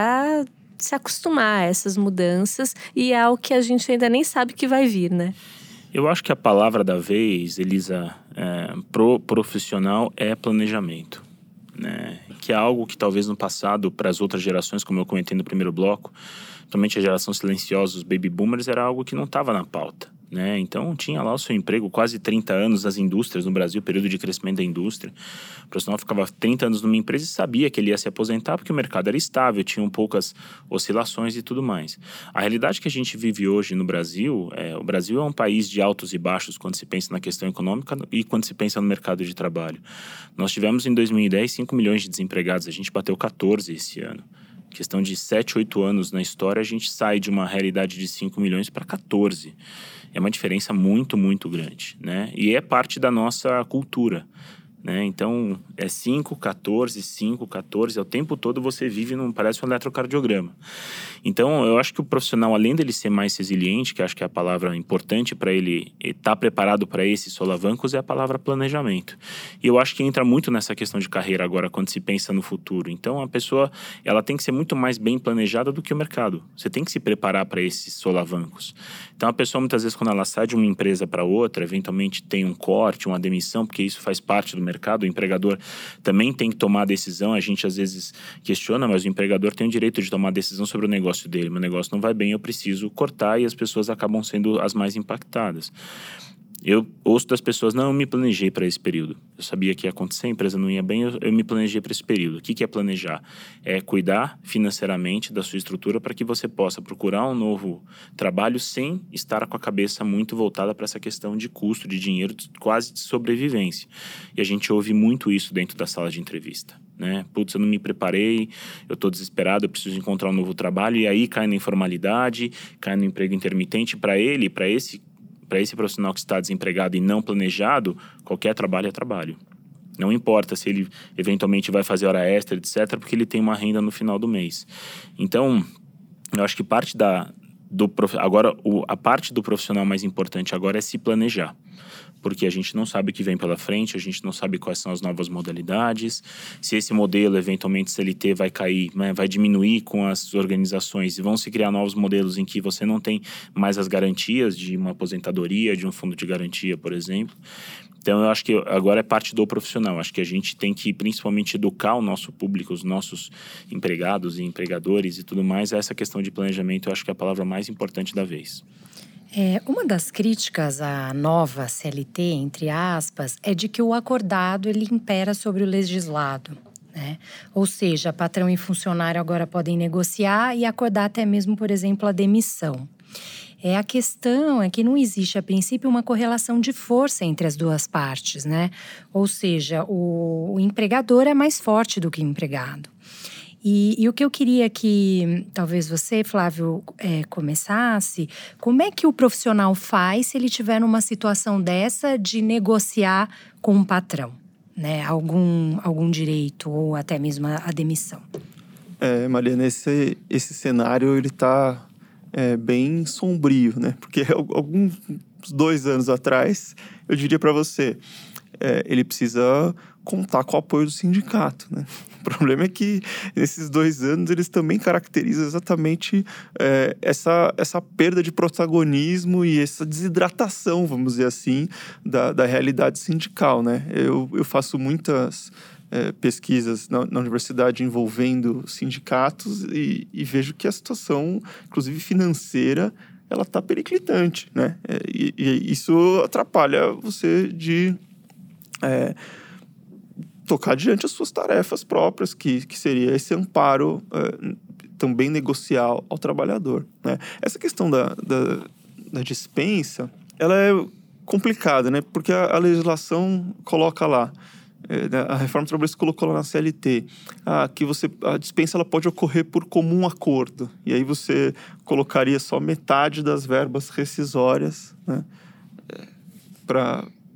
se acostumar a essas mudanças e ao que a gente ainda nem sabe que vai vir, né? Eu acho que a palavra da vez, Elisa, pro profissional é planejamento, né? Que é algo que talvez no passado, para as outras gerações, como eu comentei no primeiro bloco, principalmente a geração silenciosa, os baby boomers, era algo que não estava na pauta, né? Então tinha lá o seu emprego, quase 30 anos nas indústrias no Brasil, período de crescimento da indústria. O profissional ficava 30 anos numa empresa e sabia que ele ia se aposentar porque o mercado era estável, tinham poucas oscilações e tudo mais. A realidade que a gente vive hoje no Brasil, o Brasil é um país de altos e baixos quando se pensa na questão econômica e quando se pensa no mercado de trabalho. Nós tivemos em 2010 5 milhões de desempregados, a gente bateu 14 esse ano. Questão de 7, 8 anos na história, a gente sai de uma realidade de 5 milhões para 14. É uma diferença muito, muito grande, né? E é parte da nossa cultura, né? Então, é 5, 14, 5, 14. O tempo todo você vive parece um eletrocardiograma. Então, eu acho que o profissional, além dele ser mais resiliente, que acho que é a palavra importante para ele estar preparado para esses solavancos, é a palavra planejamento. E eu acho que entra muito nessa questão de carreira agora, quando se pensa no futuro. Então, a pessoa, ela tem que ser muito mais bem planejada do que o mercado. Você tem que se preparar para esses solavancos. Então, a pessoa, muitas vezes, quando ela sai de uma empresa para outra, eventualmente tem um corte, uma demissão, porque isso faz parte do mercado. O empregador também tem que tomar a decisão. A gente, às vezes, questiona, mas o empregador tem o direito de tomar a decisão sobre o negócio dele. Meu negócio não vai bem, eu preciso cortar, e as pessoas acabam sendo as mais impactadas. Eu ouço das pessoas, não, eu me planejei para esse período. Eu sabia que ia acontecer, a empresa não ia bem, eu me planejei para esse período. O que é planejar? É cuidar financeiramente da sua estrutura para que você possa procurar um novo trabalho sem estar com a cabeça muito voltada para essa questão de custo, de dinheiro, quase de sobrevivência. E a gente ouve muito isso dentro da sala de entrevista, né? Putz, eu não me preparei, eu estou desesperado, eu preciso encontrar um novo trabalho, e aí cai na informalidade, cai no emprego intermitente. Para esse profissional que está desempregado e não planejado, qualquer trabalho é trabalho. Não importa se ele eventualmente vai fazer hora extra, etc., porque ele tem uma renda no final do mês. Então, eu acho que a parte do profissional mais importante agora é se planejar. Porque a gente não sabe o que vem pela frente, a gente não sabe quais são as novas modalidades, se esse modelo, eventualmente, CLT vai cair, né, vai diminuir com as organizações, e vão se criar novos modelos em que você não tem mais as garantias de uma aposentadoria, de um fundo de garantia, por exemplo. Então, eu acho que agora é parte do profissional. Acho que a gente tem que, principalmente, educar o nosso público, os nossos empregados e empregadores e tudo mais, a essa questão de planejamento. Eu acho que é a palavra mais importante da vez. Uma das críticas à nova CLT, entre aspas, é de que o acordado ele impera sobre o legislado, né? Ou seja, patrão e funcionário agora podem negociar e acordar até mesmo, por exemplo, a demissão. A questão é que não existe, a princípio, uma correlação de força entre as duas partes, né? Ou seja, o empregador é mais forte do que o empregado. E o que eu queria que talvez você, Flávio, começasse, como é que o profissional faz se ele estiver numa situação dessa de negociar com o patrão, né? Algum direito ou até mesmo a demissão? Mariana, esse cenário ele está bem sombrio, né? Porque alguns 2 anos atrás, eu diria para você, ele precisa contar com o apoio do sindicato, né? O problema é que nesses 2 anos eles também caracterizam exatamente essa perda de protagonismo e essa desidratação, vamos dizer assim, da realidade sindical, né? Eu faço muitas pesquisas na universidade envolvendo sindicatos e vejo que a situação, inclusive financeira, ela está periclitante, né? E isso atrapalha você de tocar diante as suas tarefas próprias, que seria esse amparo também negocial ao trabalhador, né? Essa questão da dispensa, ela é complicada, né? Porque a legislação coloca lá, a reforma trabalhista colocou lá na CLT, que a dispensa ela pode ocorrer por comum acordo. E aí você colocaria só metade das verbas rescisórias, né, para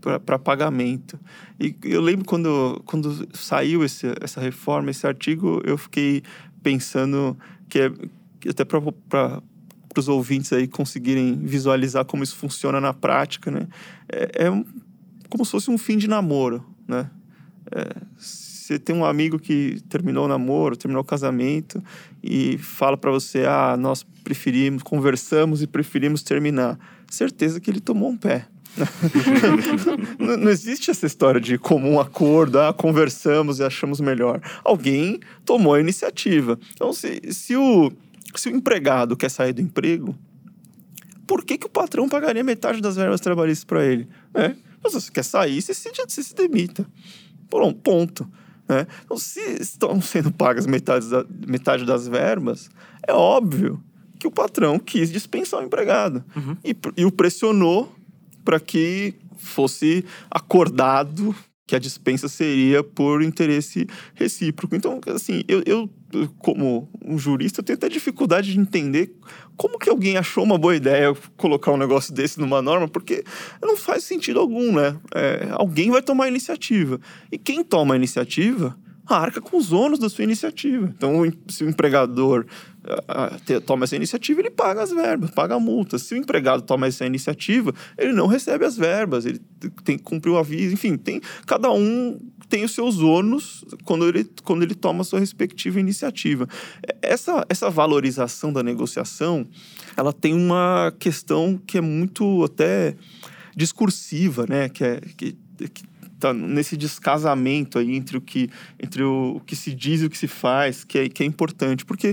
para pagamento. E eu lembro quando saiu essa reforma, esse artigo, eu fiquei pensando que até para os ouvintes aí conseguirem visualizar como isso funciona na prática, né? Como se fosse um fim de namoro, né? Você tem um amigo que terminou o namoro, terminou o casamento e fala para você, nós conversamos e preferimos terminar. Certeza que ele tomou um pé. Não existe essa história de comum acordo, conversamos e achamos melhor. Alguém tomou a iniciativa. Então, se o empregado quer sair do emprego, por que o patrão pagaria metade das verbas trabalhistas para ele? Mas se você quer sair, você se demita. Ponto. Então, se estão sendo pagas metade das verbas, é óbvio que o patrão quis dispensar o empregado. Uhum. E o pressionou para que fosse acordado que a dispensa seria por interesse recíproco. Então, assim, eu como um jurista, eu tenho até dificuldade de entender como que alguém achou uma boa ideia colocar um negócio desse numa norma, porque não faz sentido algum, né? Alguém vai tomar a iniciativa. E quem toma a iniciativa arca com os ônus da sua iniciativa. Então, se o empregador toma essa iniciativa, ele paga as verbas, paga a multa. Se o empregado toma essa iniciativa, ele não recebe as verbas, ele tem que cumprir o aviso. Enfim, cada um tem os seus ônus quando ele toma a sua respectiva iniciativa. Essa valorização da negociação, ela tem uma questão que é muito até discursiva, né? Que tá nesse descasamento aí entre o que se diz e o que se faz, que é importante, porque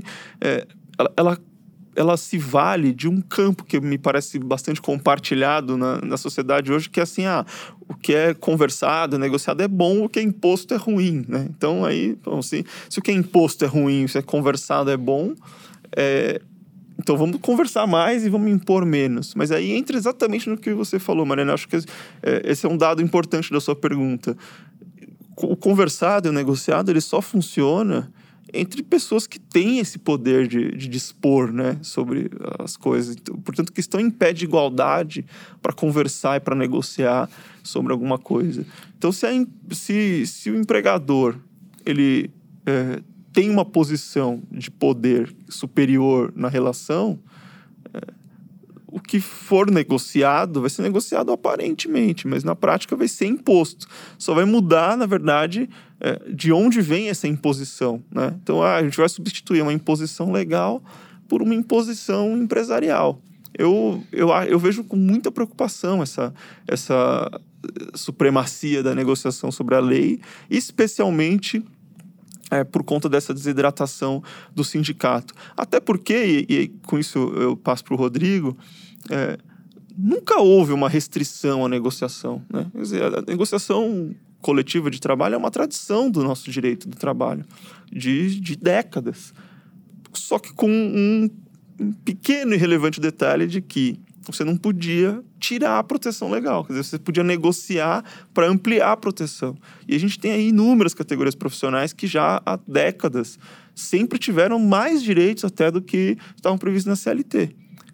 ela se vale de um campo que me parece bastante compartilhado na sociedade hoje, que é assim, o que é conversado, negociado é bom, o que é imposto é ruim, né? Então, aí, se o que é imposto é ruim, se é conversado é bom, então vamos conversar mais e vamos impor menos. Mas aí entra exatamente no que você falou, Mariana. Acho que esse é um dado importante da sua pergunta. O conversado e o negociado, ele só funciona entre pessoas que têm esse poder de dispor, né, sobre as coisas. Então, portanto, que estão em pé de igualdade para conversar e para negociar sobre alguma coisa. Então, se o empregador ele tem uma posição de poder superior na relação, o que for negociado vai ser negociado aparentemente, mas na prática vai ser imposto. Só vai mudar, na verdade, de onde vem essa imposição, né? Então, a gente vai substituir uma imposição legal por uma imposição empresarial. Eu vejo com muita preocupação essa supremacia da negociação sobre a lei, especialmente por conta dessa desidratação do sindicato. Até porque, e com isso eu passo para o Rodrigo, nunca houve uma restrição à negociação, né? Quer dizer, a negociação coletiva de trabalho é uma tradição do nosso direito do trabalho, de décadas. Só que com um pequeno e relevante detalhe de que você não podia tirar a proteção legal. Quer dizer, você podia negociar para ampliar a proteção. E a gente tem aí inúmeras categorias profissionais que já há décadas sempre tiveram mais direitos até do que estavam previstos na CLT.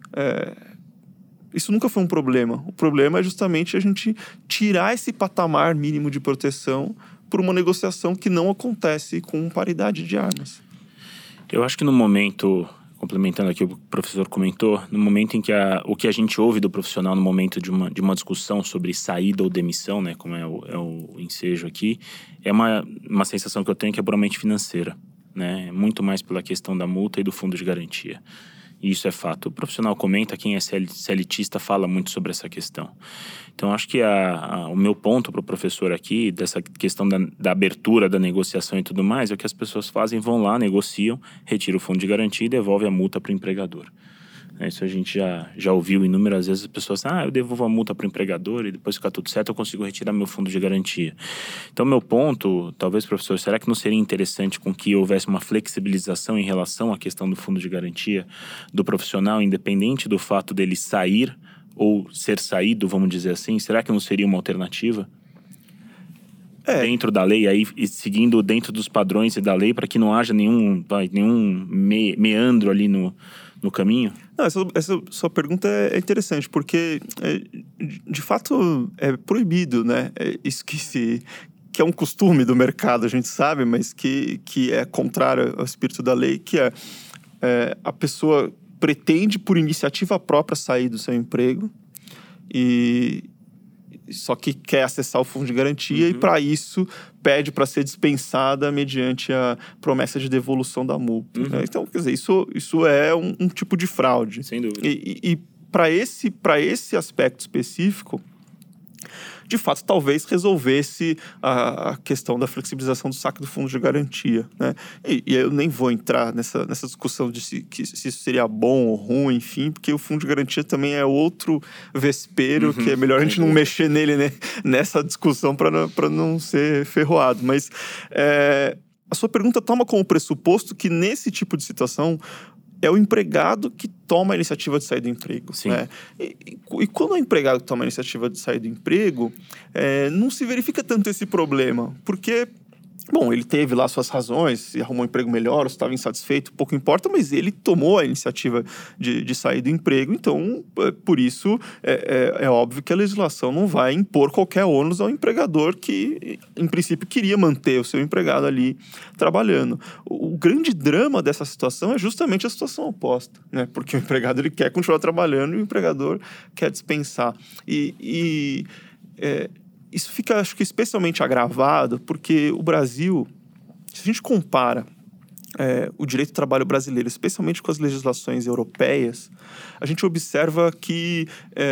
Isso nunca foi um problema. O problema é justamente a gente tirar esse patamar mínimo de proteção por uma negociação que não acontece com paridade de armas. Eu acho que no momento, complementando aqui o que o professor comentou, no momento em que o que a gente ouve do profissional no momento de uma discussão sobre saída ou demissão, né, como é o ensejo aqui, é uma sensação que eu tenho que é puramente financeira, né, muito mais pela questão da multa e do fundo de garantia. E isso é fato. O profissional comenta, quem é CLTista fala muito sobre essa questão. Então, acho que o meu ponto para o professor aqui, dessa questão da abertura da negociação e tudo mais, é o que as pessoas fazem, vão lá, negociam, retiram o fundo de garantia e devolvem a multa para o empregador. Isso a gente já ouviu inúmeras vezes as pessoas, eu devolvo a multa para o empregador e depois ficar tudo certo, eu consigo retirar meu fundo de garantia. Então, meu ponto, talvez, professor, será que não seria interessante com que houvesse uma flexibilização em relação à questão do fundo de garantia do profissional, independente do fato dele sair ou ser saído, vamos dizer assim? Será que não seria uma alternativa? dentro da lei, aí seguindo dentro dos padrões e da lei, para que não haja nenhum meandro ali no caminho? Não, essa sua pergunta é interessante, porque de fato é proibido, né? Isso que é um costume do mercado, a gente sabe, mas que é contrário ao espírito da lei, que a pessoa pretende, por iniciativa própria, sair do seu emprego e só que quer acessar o fundo de garantia e, para isso, pede para ser dispensada mediante a promessa de devolução da multa. Né? Então, quer dizer, isso é um tipo de fraude. Sem dúvida. E para esse aspecto específico, de fato, talvez resolvesse a questão da flexibilização do saque do fundo de garantia, né? E eu nem vou entrar nessa discussão de se isso seria bom ou ruim, enfim, porque o fundo de garantia também é outro vespeiro que é melhor a gente não mexer nele, né, nessa discussão para não ser ferroado. Mas a sua pergunta toma como pressuposto que nesse tipo de situação é o empregado que toma a iniciativa de sair do emprego. Sim. Né? E quando o empregado toma a iniciativa de sair do emprego, não se verifica tanto esse problema, porque, bom, ele teve lá suas razões, se arrumou um emprego melhor, ou se estava insatisfeito, pouco importa, mas ele tomou a iniciativa de sair do emprego, então, por isso, é óbvio que a legislação não vai impor qualquer ônus ao empregador que, em princípio, queria manter o seu empregado ali trabalhando. O grande drama dessa situação é justamente a situação oposta, né? Porque o empregado ele quer continuar trabalhando e o empregador quer dispensar. Isso fica, acho que, especialmente agravado porque o Brasil, se a gente compara o direito do trabalho brasileiro, especialmente com as legislações europeias, a gente observa que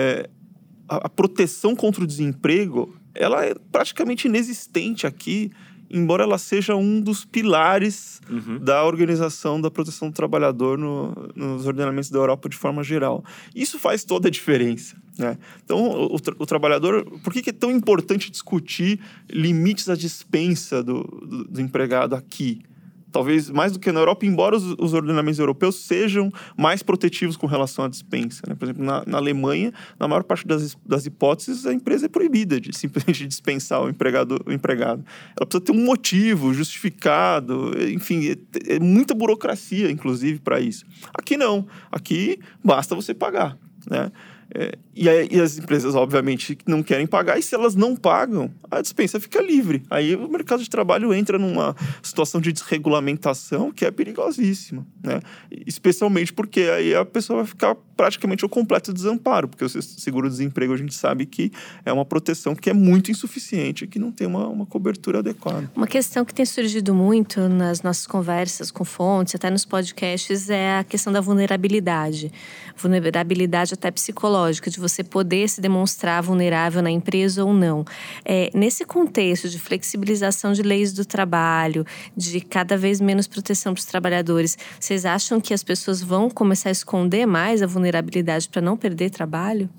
a proteção contra o desemprego ela é praticamente inexistente aqui, embora ela seja um dos pilares da organização da proteção do trabalhador nos ordenamentos da Europa de forma geral. Isso faz toda a diferença, né? Então, o trabalhador... Por que é tão importante discutir limites à dispensa do empregado aqui? Talvez mais do que na Europa, embora os ordenamentos europeus sejam mais protetivos com relação à dispensa, né? Por exemplo, na Alemanha, na maior parte das hipóteses, a empresa é proibida de simplesmente dispensar o empregado. Ela precisa ter um motivo justificado, enfim, é muita burocracia, inclusive, para isso. Aqui não. Aqui basta você pagar, né? E as empresas, obviamente, não querem pagar, e se elas não pagam, a dispensa fica livre. Aí o mercado de trabalho entra numa situação de desregulamentação que é perigosíssima, né? Especialmente porque aí a pessoa vai ficar praticamente ao completo desamparo, porque o seguro-desemprego a gente sabe que é uma proteção que é muito insuficiente, que não tem uma cobertura adequada. Uma questão que tem surgido muito nas nossas conversas com fontes, até nos podcasts, é a questão da vulnerabilidade. Vulnerabilidade até psicológica, de você poder se demonstrar vulnerável na empresa ou não. Nesse contexto de flexibilização de leis do trabalho, de cada vez menos proteção para os trabalhadores, vocês acham que as pessoas vão começar a esconder mais a vulnerabilidade para não perder trabalho?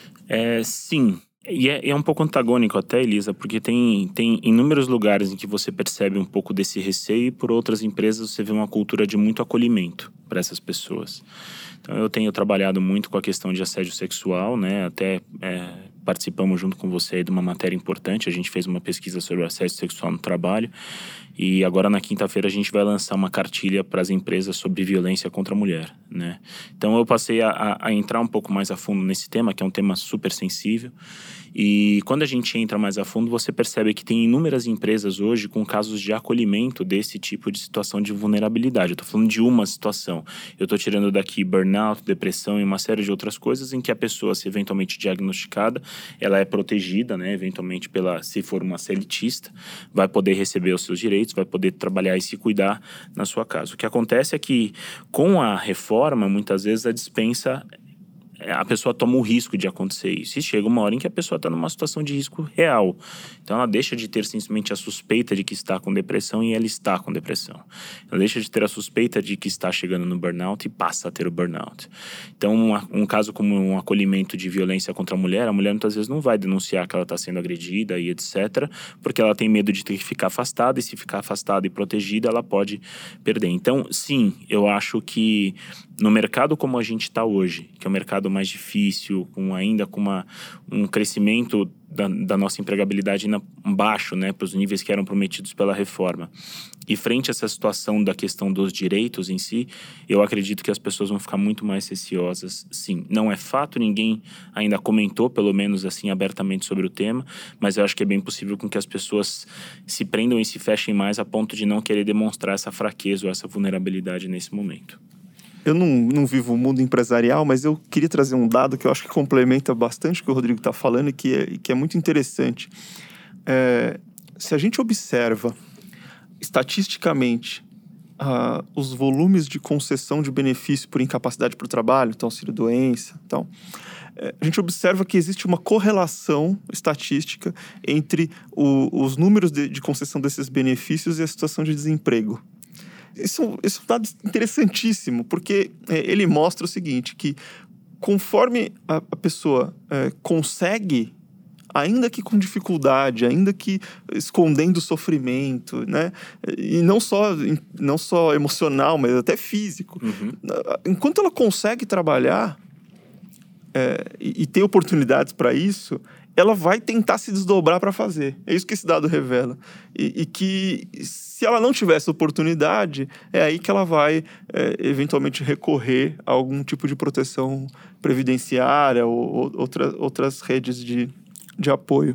Sim. E é um pouco antagônico até, Elisa, porque tem inúmeros lugares em que você percebe um pouco desse receio e por outras empresas você vê uma cultura de muito acolhimento para essas pessoas. Então eu tenho trabalhado muito com a questão de assédio sexual, né? Até participamos junto com você aí de uma matéria importante. A gente fez uma pesquisa sobre assédio sexual no trabalho e agora na quinta-feira a gente vai lançar uma cartilha para as empresas sobre violência contra a mulher, né? Então eu passei a entrar um pouco mais a fundo nesse tema, que é um tema super sensível. E quando a gente entra mais a fundo, você percebe que tem inúmeras empresas hoje com casos de acolhimento desse tipo de situação de vulnerabilidade. Eu estou falando de uma situação. Eu estou tirando daqui burnout, depressão e uma série de outras coisas em que a pessoa, se eventualmente diagnosticada, ela é protegida, né? Eventualmente, se for uma CLTista, vai poder receber os seus direitos, vai poder trabalhar e se cuidar na sua casa. O que acontece é que, com a reforma, muitas vezes a dispensa... a pessoa toma o risco de acontecer isso. E chega uma hora em que a pessoa está numa situação de risco real. Então, ela deixa de ter simplesmente a suspeita de que está com depressão e ela está com depressão. Ela deixa de ter a suspeita de que está chegando no burnout e passa a ter o burnout. Então, um caso como um acolhimento de violência contra a mulher muitas vezes não vai denunciar que ela está sendo agredida e etc., porque ela tem medo de ter que ficar afastada, e se ficar afastada e protegida, ela pode perder. Então, sim, eu acho que no mercado como a gente está hoje, que é um mercado mais difícil, ainda com um crescimento da nossa empregabilidade baixo, né, para os níveis que eram prometidos pela reforma. E frente a essa situação da questão dos direitos em si, eu acredito que as pessoas vão ficar muito mais receosas. Sim, não é fato, ninguém ainda comentou, pelo menos assim, abertamente sobre o tema, mas eu acho que é bem possível com que as pessoas se prendam e se fechem mais a ponto de não querer demonstrar essa fraqueza ou essa vulnerabilidade nesse momento. Eu não vivo o mundo empresarial, mas eu queria trazer um dado que eu acho que complementa bastante o que o Rodrigo está falando e que é muito interessante. Se a gente observa estatisticamente os volumes de concessão de benefício por incapacidade para o trabalho, então auxílio-doença, então, a gente observa que existe uma correlação estatística entre os números de concessão desses benefícios e a situação de desemprego. Isso é um dado interessantíssimo, porque ele mostra o seguinte, que conforme a pessoa consegue, ainda que com dificuldade, ainda que escondendo o sofrimento, né? E não só emocional, mas até físico. Uhum. Enquanto ela consegue trabalhar e ter oportunidades para isso, ela vai tentar se desdobrar para fazer. É isso que esse dado revela. E que, se ela não tivesse oportunidade, é aí que ela vai, eventualmente, recorrer a algum tipo de proteção previdenciária ou outras redes de apoio.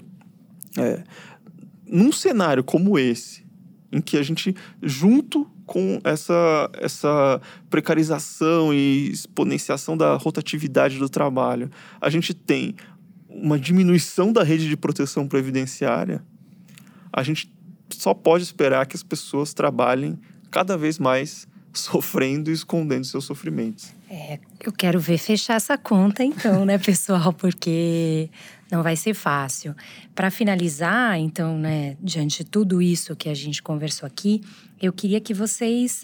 Num cenário como esse, em que a gente, junto com essa precarização e exponenciação da rotatividade do trabalho, a gente tem uma diminuição da rede de proteção previdenciária, a gente só pode esperar que as pessoas trabalhem cada vez mais sofrendo e escondendo seus sofrimentos. Eu quero ver fechar essa conta então, né, pessoal? Porque não vai ser fácil. Para finalizar, então, né, diante de tudo isso que a gente conversou aqui, eu queria que vocês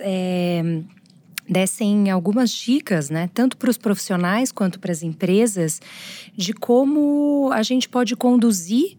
dessem algumas dicas, né, tanto para os profissionais quanto para as empresas, de como a gente pode conduzir,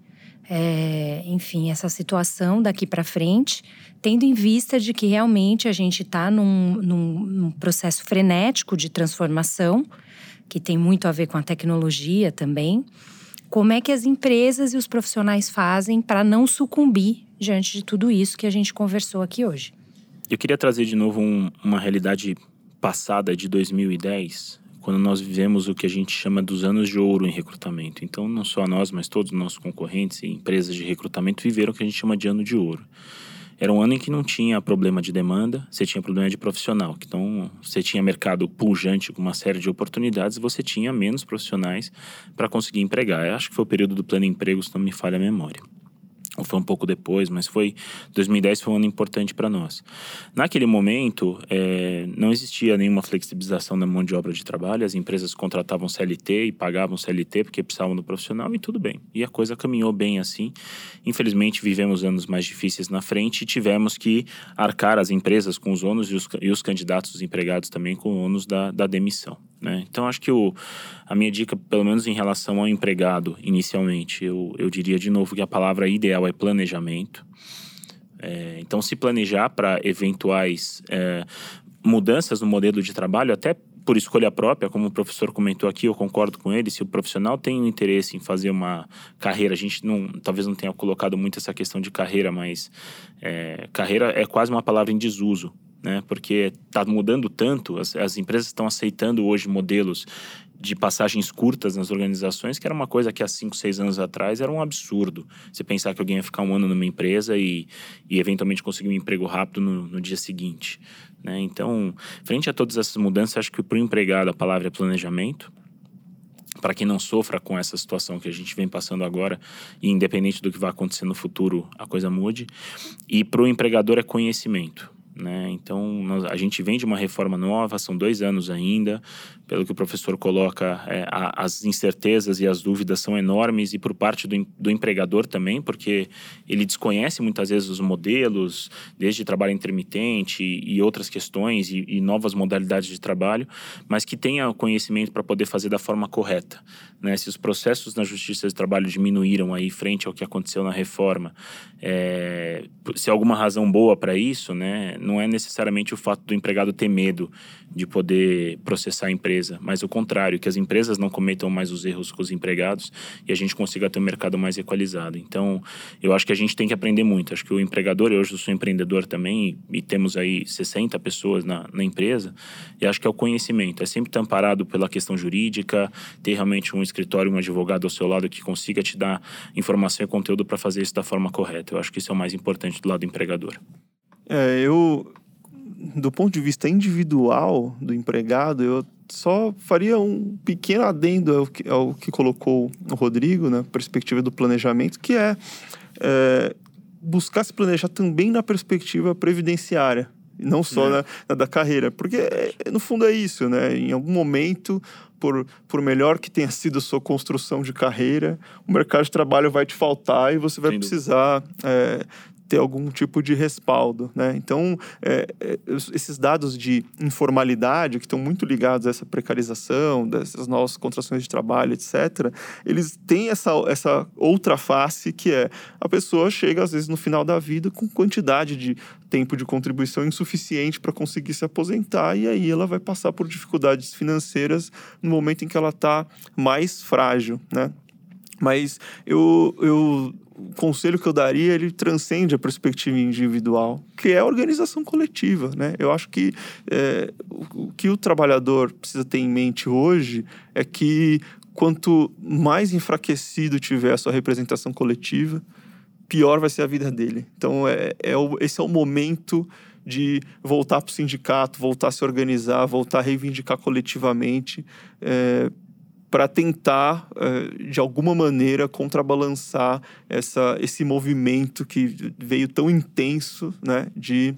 enfim, essa situação daqui para frente, tendo em vista de que realmente a gente está num processo frenético de transformação, que tem muito a ver com a tecnologia também. Como é que as empresas e os profissionais fazem para não sucumbir diante de tudo isso que a gente conversou aqui hoje? Eu queria trazer de novo uma realidade passada de 2010, quando nós vivemos o que a gente chama dos anos de ouro em recrutamento. Então, não só nós, mas todos os nossos concorrentes e empresas de recrutamento viveram o que a gente chama de ano de ouro. Era um ano em que não tinha problema de demanda, você tinha problema de profissional. Então, você tinha mercado pujante com uma série de oportunidades, você tinha menos profissionais para conseguir empregar. Eu acho que foi o período do plano emprego, se não me falha a memória. Ou foi um pouco depois, mas 2010 foi um ano importante para nós. Naquele momento, não existia nenhuma flexibilização da mão de obra de trabalho, as empresas contratavam CLT e pagavam CLT porque precisavam do profissional e tudo bem. E a coisa caminhou bem assim. Infelizmente, vivemos anos mais difíceis na frente e tivemos que arcar as empresas com os ônus e os candidatos, os empregados também com o ônus da demissão, né? Então, acho que a minha dica, pelo menos em relação ao empregado, inicialmente, eu diria de novo que a palavra ideal é planejamento. Então, se planejar para eventuais mudanças no modelo de trabalho, até por escolha própria, como o professor comentou aqui, eu concordo com ele, se o profissional tem um interesse em fazer uma carreira, a gente talvez não tenha colocado muito essa questão de carreira, mas carreira é quase uma palavra em desuso, né? Porque está mudando tanto, as empresas estão aceitando hoje modelos de passagens curtas nas organizações, que era uma coisa que há 5, 6 anos atrás era um absurdo. Você pensar que alguém ia ficar um ano numa empresa e eventualmente conseguir um emprego rápido no dia seguinte, né? Então, frente a todas essas mudanças, acho que para o empregado a palavra é planejamento. Para quem não sofra com essa situação que a gente vem passando agora, e independente do que vai acontecer no futuro, a coisa mude. E para o empregador é conhecimento, né? Então, a gente vem de uma reforma nova, são 2 anos ainda. Pelo que o professor coloca, as incertezas e as dúvidas são enormes, e por parte do empregador também, porque ele desconhece muitas vezes os modelos, desde trabalho intermitente e outras questões e novas modalidades de trabalho, mas que tenha o conhecimento para poder fazer da forma correta, né? Se os processos na Justiça do Trabalho diminuíram aí frente ao que aconteceu na reforma, se há alguma razão boa para isso, né? não é necessariamente o fato do empregado ter medo de poder processar a empresa, mas o contrário, que as empresas não cometam mais os erros com os empregados e a gente consiga ter um mercado mais equalizado. Então, eu acho que a gente tem que aprender muito. Acho que o empregador, hoje eu sou empreendedor também e temos aí 60 pessoas na empresa, e acho que é o conhecimento. É sempre estar amparado pela questão jurídica, ter realmente um escritório, um advogado ao seu lado que consiga te dar informação e conteúdo para fazer isso da forma correta. Eu acho que isso é o mais importante do lado do empregador. Do ponto de vista individual do empregado, eu só faria um pequeno adendo ao que colocou o Rodrigo, na perspectiva do planejamento, que é buscar se planejar também na perspectiva previdenciária, e não só na da carreira. Porque, no fundo, é isso, né? Em algum momento, por melhor que tenha sido a sua construção de carreira, o mercado de trabalho vai te faltar e você vai precisar ter algum tipo de respaldo, né? Então, esses dados de informalidade, que estão muito ligados a essa precarização, dessas novas contratações de trabalho, etc., eles têm essa outra face, que é a pessoa chega, às vezes, no final da vida com quantidade de tempo de contribuição insuficiente para conseguir se aposentar, e aí ela vai passar por dificuldades financeiras no momento em que ela está mais frágil, né? Mas o conselho que eu daria, ele transcende a perspectiva individual, que é a organização coletiva, né? Eu acho que o que o trabalhador precisa ter em mente hoje é que quanto mais enfraquecido tiver a sua representação coletiva, pior vai ser a vida dele. Então, esse é o momento de voltar para o sindicato, voltar a se organizar, voltar a reivindicar coletivamente, para tentar, de alguma maneira, contrabalançar esse movimento que veio tão intenso, né, de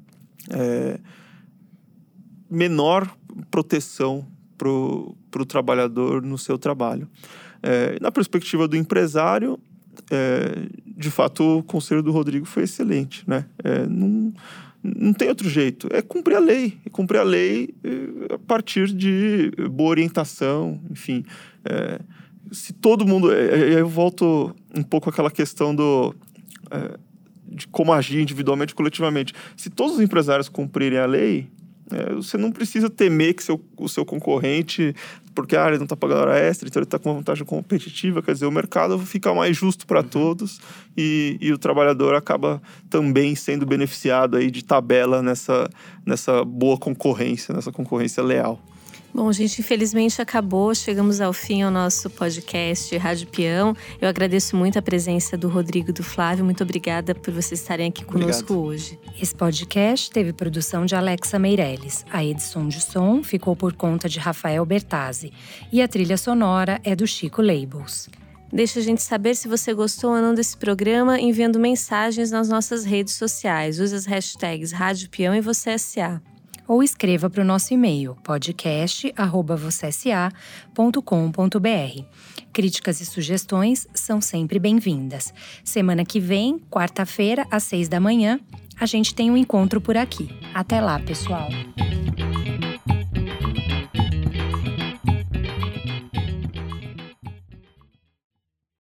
menor proteção para o trabalhador no seu trabalho. Na perspectiva do empresário, de fato, o conselho do Rodrigo foi excelente, né? Não tem outro jeito. É cumprir a lei. E cumprir a lei a partir de boa orientação, enfim. Se todo mundo... Eu volto um pouco àquela questão de como agir individualmente e coletivamente. Se todos os empresários cumprirem a lei, você não precisa temer que o seu concorrente, porque ele não está pagando hora extra, então ele está com uma vantagem competitiva. Quer dizer, o mercado fica mais justo para todos e o trabalhador acaba também sendo beneficiado aí de tabela nessa boa concorrência, nessa concorrência leal. Bom, gente, infelizmente acabou. Chegamos ao fim ao nosso podcast Rádio Peão. Eu agradeço muito a presença do Rodrigo e do Flávio. Muito obrigada por vocês estarem aqui conosco hoje. Esse podcast teve produção de Alexa Meirelles. A edição de som ficou por conta de Rafael Bertazzi. E a trilha sonora é do Chico Labels. Deixa a gente saber se você gostou ou não desse programa enviando mensagens nas nossas redes sociais. Use as hashtags Rádio Peão e Você SA. Ou escreva para o nosso e-mail podcast@vocesa.com.br. Críticas e sugestões são sempre bem-vindas. Semana que vem, quarta-feira, às 6 da manhã, a gente tem um encontro por aqui. Até lá, pessoal!